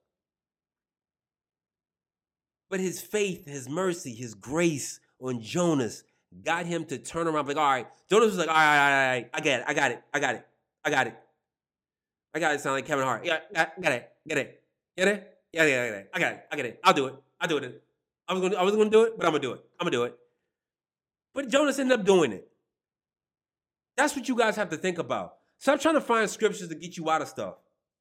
But his faith, his mercy, his grace on Jonas got him to turn around, like, all right. Jonas was like, all right, all right, all right, I get it, I got it, I got it, I got it. I got it, sound like Kevin Hart. Yeah, I got it, get it, get it? Yeah, yeah, yeah, I got it, I get it, I'll do it, I'll do it. I was gonna, I was gonna do it, but I'm gonna do it, I'm gonna do it. But Jonas ended up doing it. That's what you guys have to think about. Stop trying to find scriptures to get you out of stuff.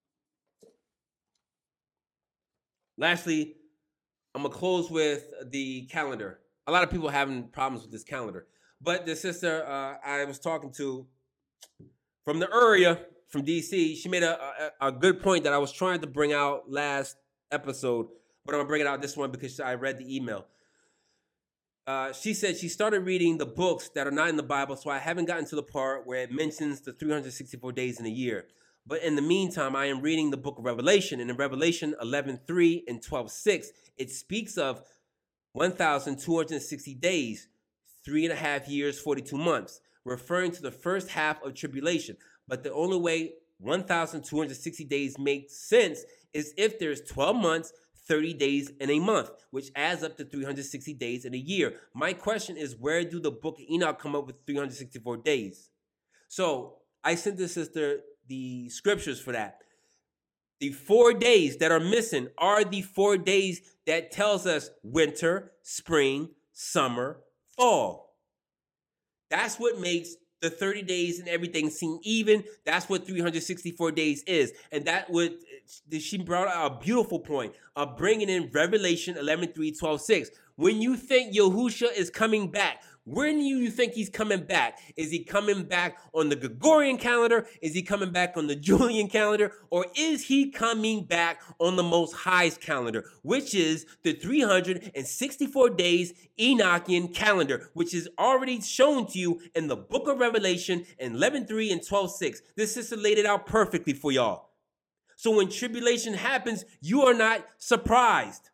Lastly, I'm going to close with the calendar. A lot of people are having problems with this calendar. But the sister uh, I was talking to from the area, from D C, she made a, a, a good point that I was trying to bring out last episode, but I'm going to bring it out this one because I read the email. Uh, she said she started reading the books that are not in the Bible, so I haven't gotten to the part where it mentions the three hundred sixty-four days in a year. But in the meantime, I am reading the book of Revelation, and in Revelation eleven three and twelve six, it speaks of one thousand two hundred sixty days, three and a half years, forty-two months, referring to the first half of tribulation. But the only way one thousand two hundred sixty days makes sense is if there's twelve months, thirty days in a month, which adds up to three hundred sixty days in a year. My question is, where do the book of Enoch come up with three hundred sixty-four days? So I sent the sister the scriptures for that. The four days that are missing are the four days that tells us winter, spring, summer, fall. That's what makes the thirty days and everything seem even. That's what three hundred sixty-four days is. And that would, she brought out a beautiful point of bringing in Revelation eleven three, twelve six. When you think Yahusha is coming back, when do you think he's coming back? Is he coming back on the Gregorian calendar? Is he coming back on the Julian calendar? Or is he coming back on the Most High's calendar, which is the three hundred sixty-four days Enochian calendar, which is already shown to you in the book of Revelation in eleven three and twelve six. This sister laid it out perfectly for y'all. So when tribulation happens, you are not surprised.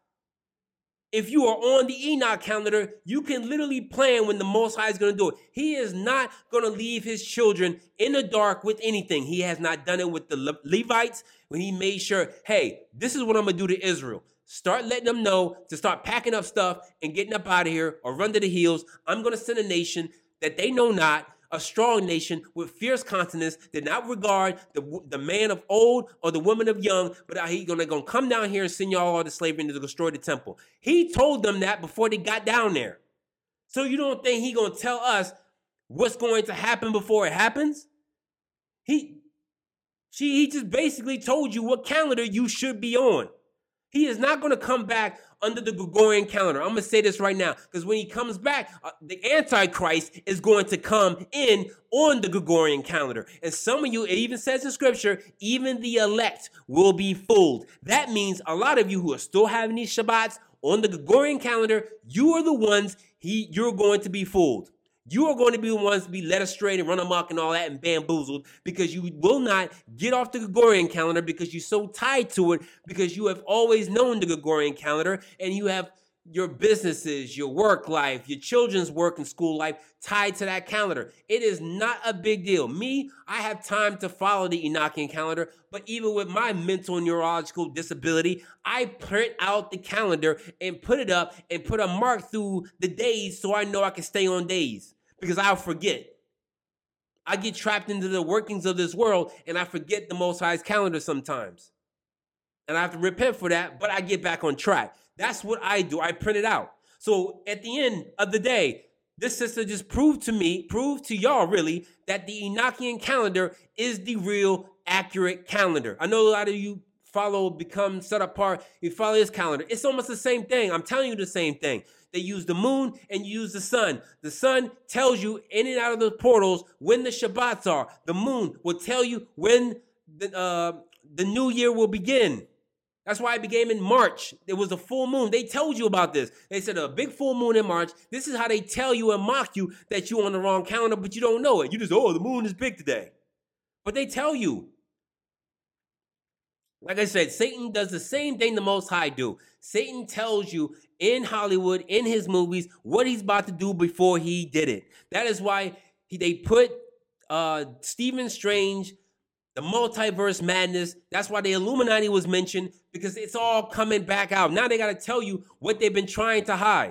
If you are on the Enoch calendar, you can literally plan when the Most High is going to do it. He is not going to leave his children in the dark with anything. He has not done it with the Le- Levites when he made sure, hey, this is what I'm going to do to Israel. Start letting them know to start packing up stuff and getting up out of here or run to the hills. I'm going to send a nation that they know not, a strong nation with fierce continence, did not regard the, the man of old or the woman of young, but he's going to come down here and send y'all all to slavery and to destroy the temple. He told them that before they got down there. So you don't think he's going to tell us what's going to happen before it happens? He, she, he just basically told you what calendar you should be on. He is not going to come back under the Gregorian calendar. I'm going to say this right now, because when he comes back, uh, the Antichrist is going to come in on the Gregorian calendar. And some of you, it even says in scripture, even the elect will be fooled. That means a lot of you who are still having these Shabbats on the Gregorian calendar, you are the ones he, you're going to be fooled. You are going to be the ones to be led astray and run amok and all that and bamboozled, because you will not get off the Gregorian calendar because you're so tied to it, because you have always known the Gregorian calendar and you have your businesses, your work life, your children's work and school life tied to that calendar. It is not a big deal. Me, I have time to follow the Enochian calendar, but even with my mental and neurological disability, I print out the calendar and put it up and put a mark through the days so I know I can stay on days. Because I'll forget. I get trapped into the workings of this world and I forget the Most High's calendar sometimes. And I have to repent for that, but I get back on track. That's what I do. I print it out. So at the end of the day, this sister just proved to me, proved to y'all really, that the Enochian calendar is the real accurate calendar. I know a lot of you follow, become set apart, you follow this calendar. It's almost the same thing. I'm telling you the same thing. They use the moon and you use the sun. The sun tells you in and out of the portals when the Shabbats are. The moon will tell you when the, uh, the new year will begin. That's why it began in March. It was a full moon. They told you about this. They said a big full moon in March. This is how they tell you and mock you that you're on the wrong calendar, but you don't know it. You just, oh, the moon is big today. But they tell you. Like I said, Satan does the same thing the Most High do. Satan tells you in Hollywood, in his movies, what he's about to do before he did it. That is why he, they put uh, Stephen Strange, the multiverse madness. That's why the Illuminati was mentioned, because it's all coming back out. Now they got to tell you what they've been trying to hide.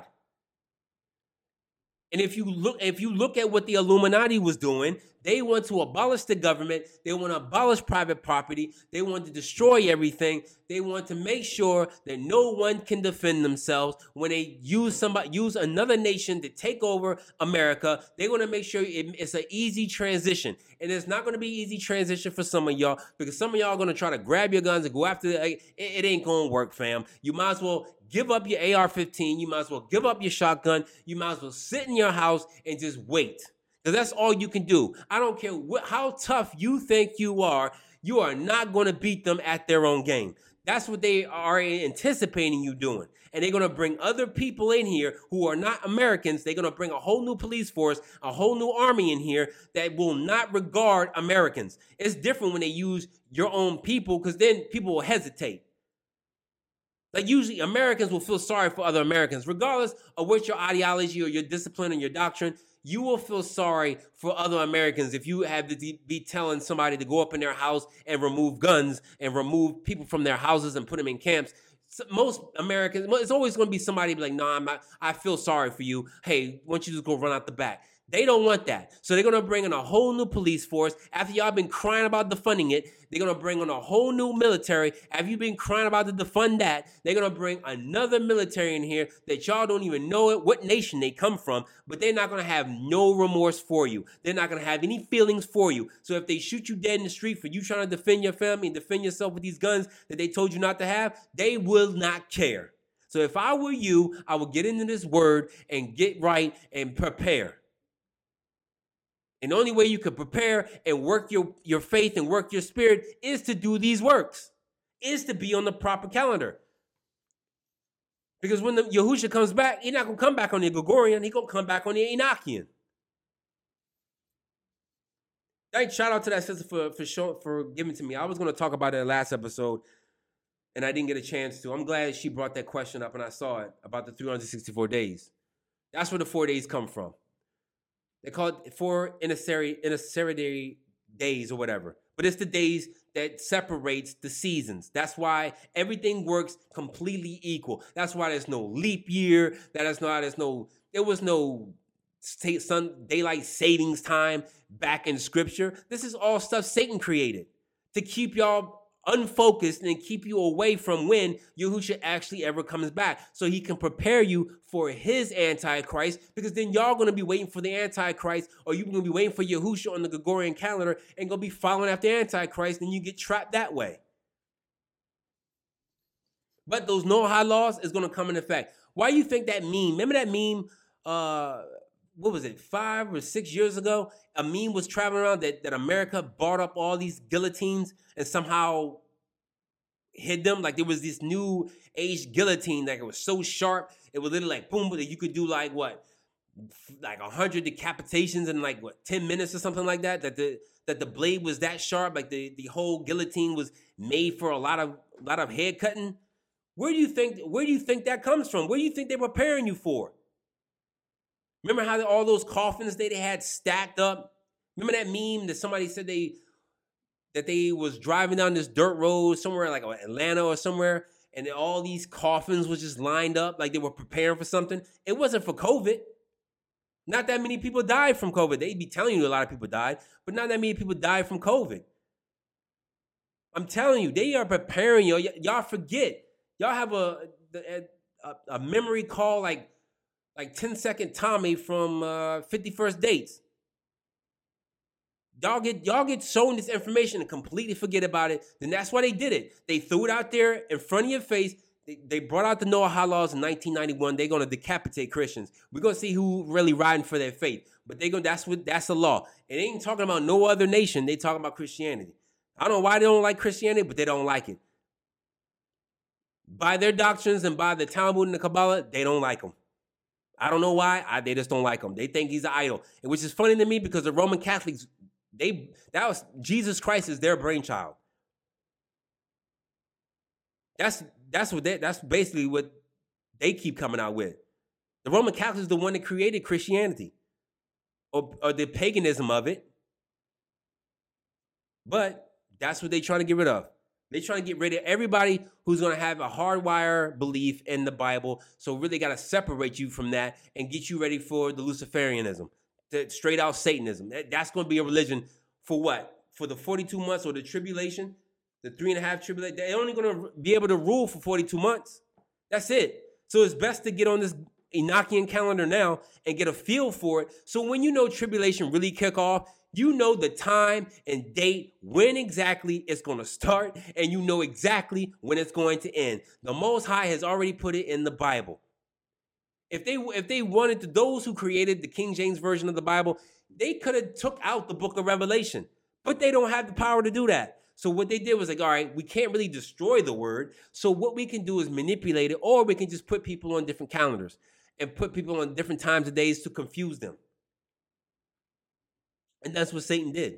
And if you look, if you look at what the Illuminati was doing, they want to abolish the government. They want to abolish private property. They want to destroy everything. They want to make sure that no one can defend themselves when they use somebody, use another nation to take over America. They want to make sure it, it's an easy transition, and it's not going to be easy transition for some of y'all, because some of y'all are going to try to grab your guns and go after it. It, it ain't going to work, fam. You might as well give up your A R fifteen. You might as well give up your shotgun. You might as well sit in your house and just wait. Because that's all you can do. I don't care what, how tough you think you are. You are not going to beat them at their own game. That's what they are anticipating you doing. And they're going to bring other people in here who are not Americans. They're going to bring a whole new police force, a whole new army in here that will not regard Americans. It's different when they use your own people, because then people will hesitate. Like usually Americans will feel sorry for other Americans, regardless of what your ideology or your discipline or your doctrine. You will feel sorry for other Americans if you have to be telling somebody to go up in their house and remove guns and remove people from their houses and put them in camps. Most Americans, it's always going to be somebody be like, no, nah, I'm not, I feel sorry for you. Hey, why don't you just go run out the back? They don't want that. So they're going to bring in a whole new police force. After y'all been crying about defunding it, they're going to bring on a whole new military. After you've been crying about the defund that, they're going to bring another military in here that y'all don't even know it, what nation they come from, but they're not going to have no remorse for you. They're not going to have any feelings for you. So if they shoot you dead in the street for you trying to defend your family and defend yourself with these guns that they told you not to have, they will not care. So if I were you, I would get into this word and get right and prepare. And the only way you can prepare and work your, your faith and work your spirit is to do these works, is to be on the proper calendar. Because when the Yahusha comes back, he's not going to come back on the Gregorian, he's going to come back on the Enochian. Thanks, shout out to that sister for, for, show, for giving to me. I was going to talk about it in the last episode, and I didn't get a chance to. I'm glad she brought that question up and I saw it about the three hundred sixty-four days. That's where the four days come from. They call it four intercedary days or whatever. But it's the days that separates the seasons. That's why everything works completely equal. That's why there's no leap year. That is not, there's no, there was no state, sun, daylight savings time back in scripture. This is all stuff Satan created to keep y'all unfocused and keep you away from when Yahusha actually ever comes back, so he can prepare you for his Antichrist, because then y'all going to be waiting for the Antichrist, or you're going to be waiting for Yahusha on the Gregorian calendar and going to be following after Antichrist, and you get trapped that way. But those Noahide laws is going to come in effect. Why do you think that meme, remember that meme, uh, what was it, five or six years ago? A meme was traveling around that, that America bought up all these guillotines and somehow hid them. Like there was this new age guillotine, like it was so sharp, it was literally like boom, but you could do like what, like a hundred decapitations in like what, ten minutes or something like that. That the that the blade was that sharp, like the, the whole guillotine was made for a lot of a lot of head cutting. Where do you think where do you think that comes from? Where do you think they're preparing you for? Remember how all those coffins they, they had stacked up? Remember that meme that somebody said they that they was driving down this dirt road somewhere like Atlanta or somewhere, and all these coffins was just lined up like they were preparing for something? It wasn't for COVID. Not that many people died from COVID. They'd be telling you a lot of people died, but not that many people died from COVID. I'm telling you, they are preparing you. Y- y'all forget. Y'all have a, a, a memory call like like ten second Tommy from uh, fifty-first Dates. Y'all get y'all get shown this information and completely forget about it. Then that's why they did it. They threw it out there in front of your face. They, they brought out the Noahide laws in nineteen ninety-one. They're gonna decapitate Christians. We're gonna see who really riding for their faith. But they gonna that's what that's the law. It ain't talking about no other nation. They talking about Christianity. I don't know why they don't like Christianity, but they don't like it. By their doctrines and by the Talmud and the Kabbalah, they don't like them. I don't know why. I, they just don't like him. They think he's an idol, and which is funny to me because the Roman Catholics, they that was Jesus Christ is their brainchild. That's that's what they, that's basically what they keep coming out with. The Roman Catholics is the one that created Christianity, or, or the paganism of it. But that's what they're trying to get rid of. They're trying to get rid of everybody who's going to have a hardwired belief in the Bible. So really got to separate you from that and get you ready for the Luciferianism, the straight out Satanism. That, that's going to be a religion for what? For the forty-two months or the tribulation, the three and a half tribulation. They're only going to be able to rule for forty-two months. That's it. So it's best to get on this Enochian calendar now and get a feel for it. So when you know tribulation really kick off, you know the time and date when exactly it's going to start, and you know exactly when it's going to end. The Most High has already put it in the Bible. If they if they wanted to, those who created the King James Version of the Bible, they could have took out the book of Revelation, but they don't have the power to do that. So what they did was like, all right, we can't really destroy the word. So what we can do is manipulate it, or we can just put people on different calendars and put people on different times of days to confuse them. And that's what Satan did.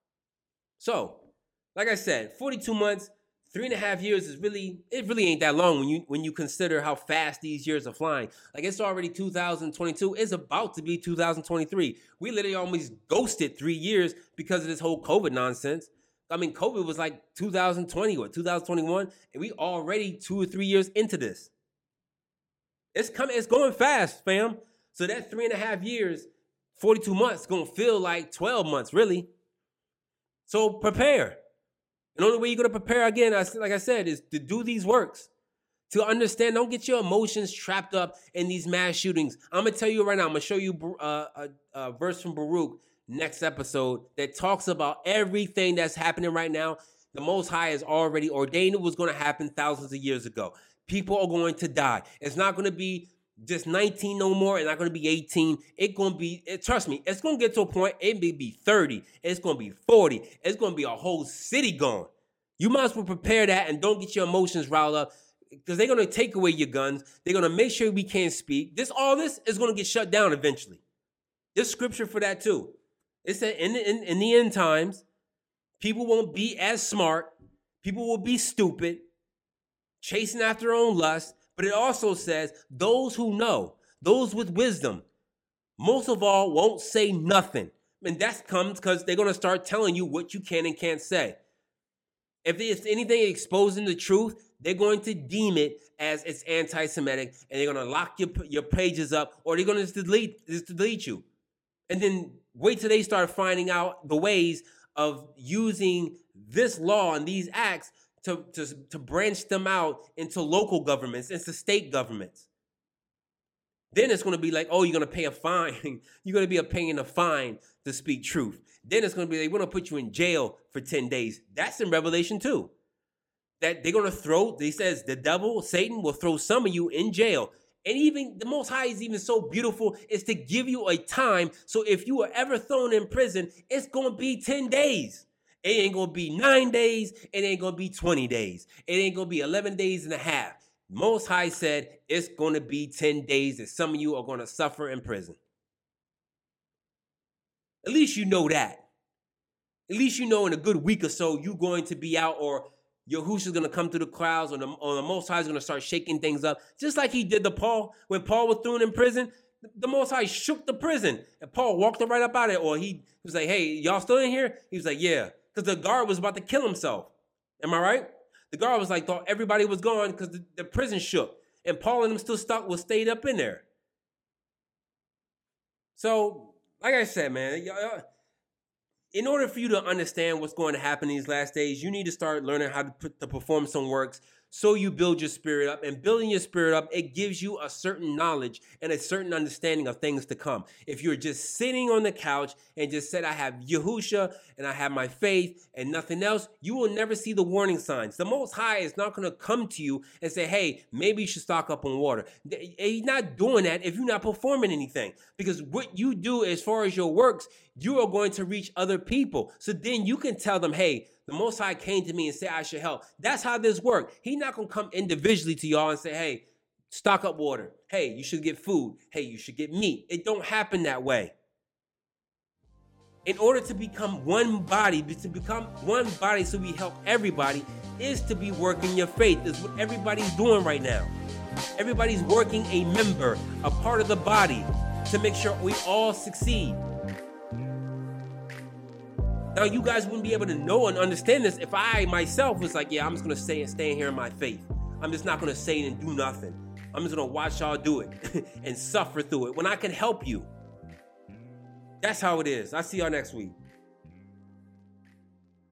So, like I said, forty-two months, three and a half years is really, it really ain't that long when you when you consider how fast these years are flying. Like, it's already two thousand twenty-two. It's about to be two thousand twenty-three. We literally almost ghosted three years because of this whole COVID nonsense. I mean, COVID was like two thousand twenty or two thousand twenty-one, and we already two or three years into this. It's coming, it's going fast, fam. So that three and a half years, forty-two months, gonna feel like twelve months, really. So prepare. And the only way you're gonna prepare, again, like I said, is to do these works. To understand, don't get your emotions trapped up in these mass shootings. I'm gonna tell you right now, I'm gonna show you uh, a, a verse from Baruch next episode that talks about everything that's happening right now. The Most High has already ordained it was going to happen thousands of years ago. People are going to die. It's not going to be just nineteen no more. It's not going to be eighteen. It's going to be, it, trust me, it's going to get to a point, it may be thirty. It's going to be forty. It's going to be a whole city gone. You might as well prepare that and don't get your emotions riled up, because they're going to take away your guns. They're going to make sure we can't speak. This, all this is going to get shut down eventually. There's scripture for that too. It said in, in, in the end times, people won't be as smart. People will be stupid, chasing after their own lust. But it also says those who know, those with wisdom, most of all, won't say nothing. And that comes because they're going to start telling you what you can and can't say. If there's anything exposing the truth, they're going to deem it as it's anti-Semitic, and they're going to lock your, your pages up, or they're going to just delete, just delete you. And then wait till they start finding out the ways of using this law and these acts to, to, to branch them out into local governments, into state governments. Then it's going to be like, oh, you're going to pay a fine. You're going to be paying a fine to speak truth. Then it's going to be, they want to put you in jail for ten days. That's in Revelation too. That they're going to throw, they says the devil, Satan, will throw some of you in jail. And even the Most High is even so beautiful, is to give you a time. So if you were ever thrown in prison, it's going to be ten days. It ain't going to be nine days. It ain't going to be twenty days. It ain't going to be eleven days and a half. Most High said it's going to be ten days that some of you are going to suffer in prison. At least you know that. At least you know in a good week or so you're going to be out, or Yahushua's going to come through the clouds, or the, or the Most High is going to start shaking things up. Just like he did to Paul. When Paul was thrown in prison, the Most High shook the prison. And Paul walked right up out of it. Or he was like, hey, y'all still in here? He was like, yeah. Because the guard was about to kill himself. Am I right? The guard was like, thought everybody was gone because the, the prison shook. And Paul and them still stuck, was stayed up in there. So, like I said, man, y'all, in order for you to understand what's going to happen in these last days, you need to start learning how to, put, to perform some works so you build your spirit up. And building your spirit up, it gives you a certain knowledge and a certain understanding of things to come. If you're just sitting on the couch and just said, I have Yahushua and I have my faith and nothing else, you will never see the warning signs. The Most High is not going to come to you and say, hey, maybe you should stock up on water. He's not doing that if you're not performing anything. Because what you do as far as your works, you are going to reach other people. So then you can tell them, hey, the Most High came to me and said I should help. That's how this works. He's not going to come individually to y'all and say, hey, stock up water. Hey, you should get food. Hey, you should get meat. It don't happen that way. In order to become one body, to become one body so we help everybody, is to be working your faith. Is what everybody's doing right now. Everybody's working a member, a part of the body, to make sure we all succeed. Now, you guys wouldn't be able to know and understand this if I myself was like, yeah, I'm just going to stay and stay in here in my faith. I'm just not going to say it and do nothing. I'm just going to watch y'all do it and suffer through it when I can help you. That's how it is. I'll see y'all next week.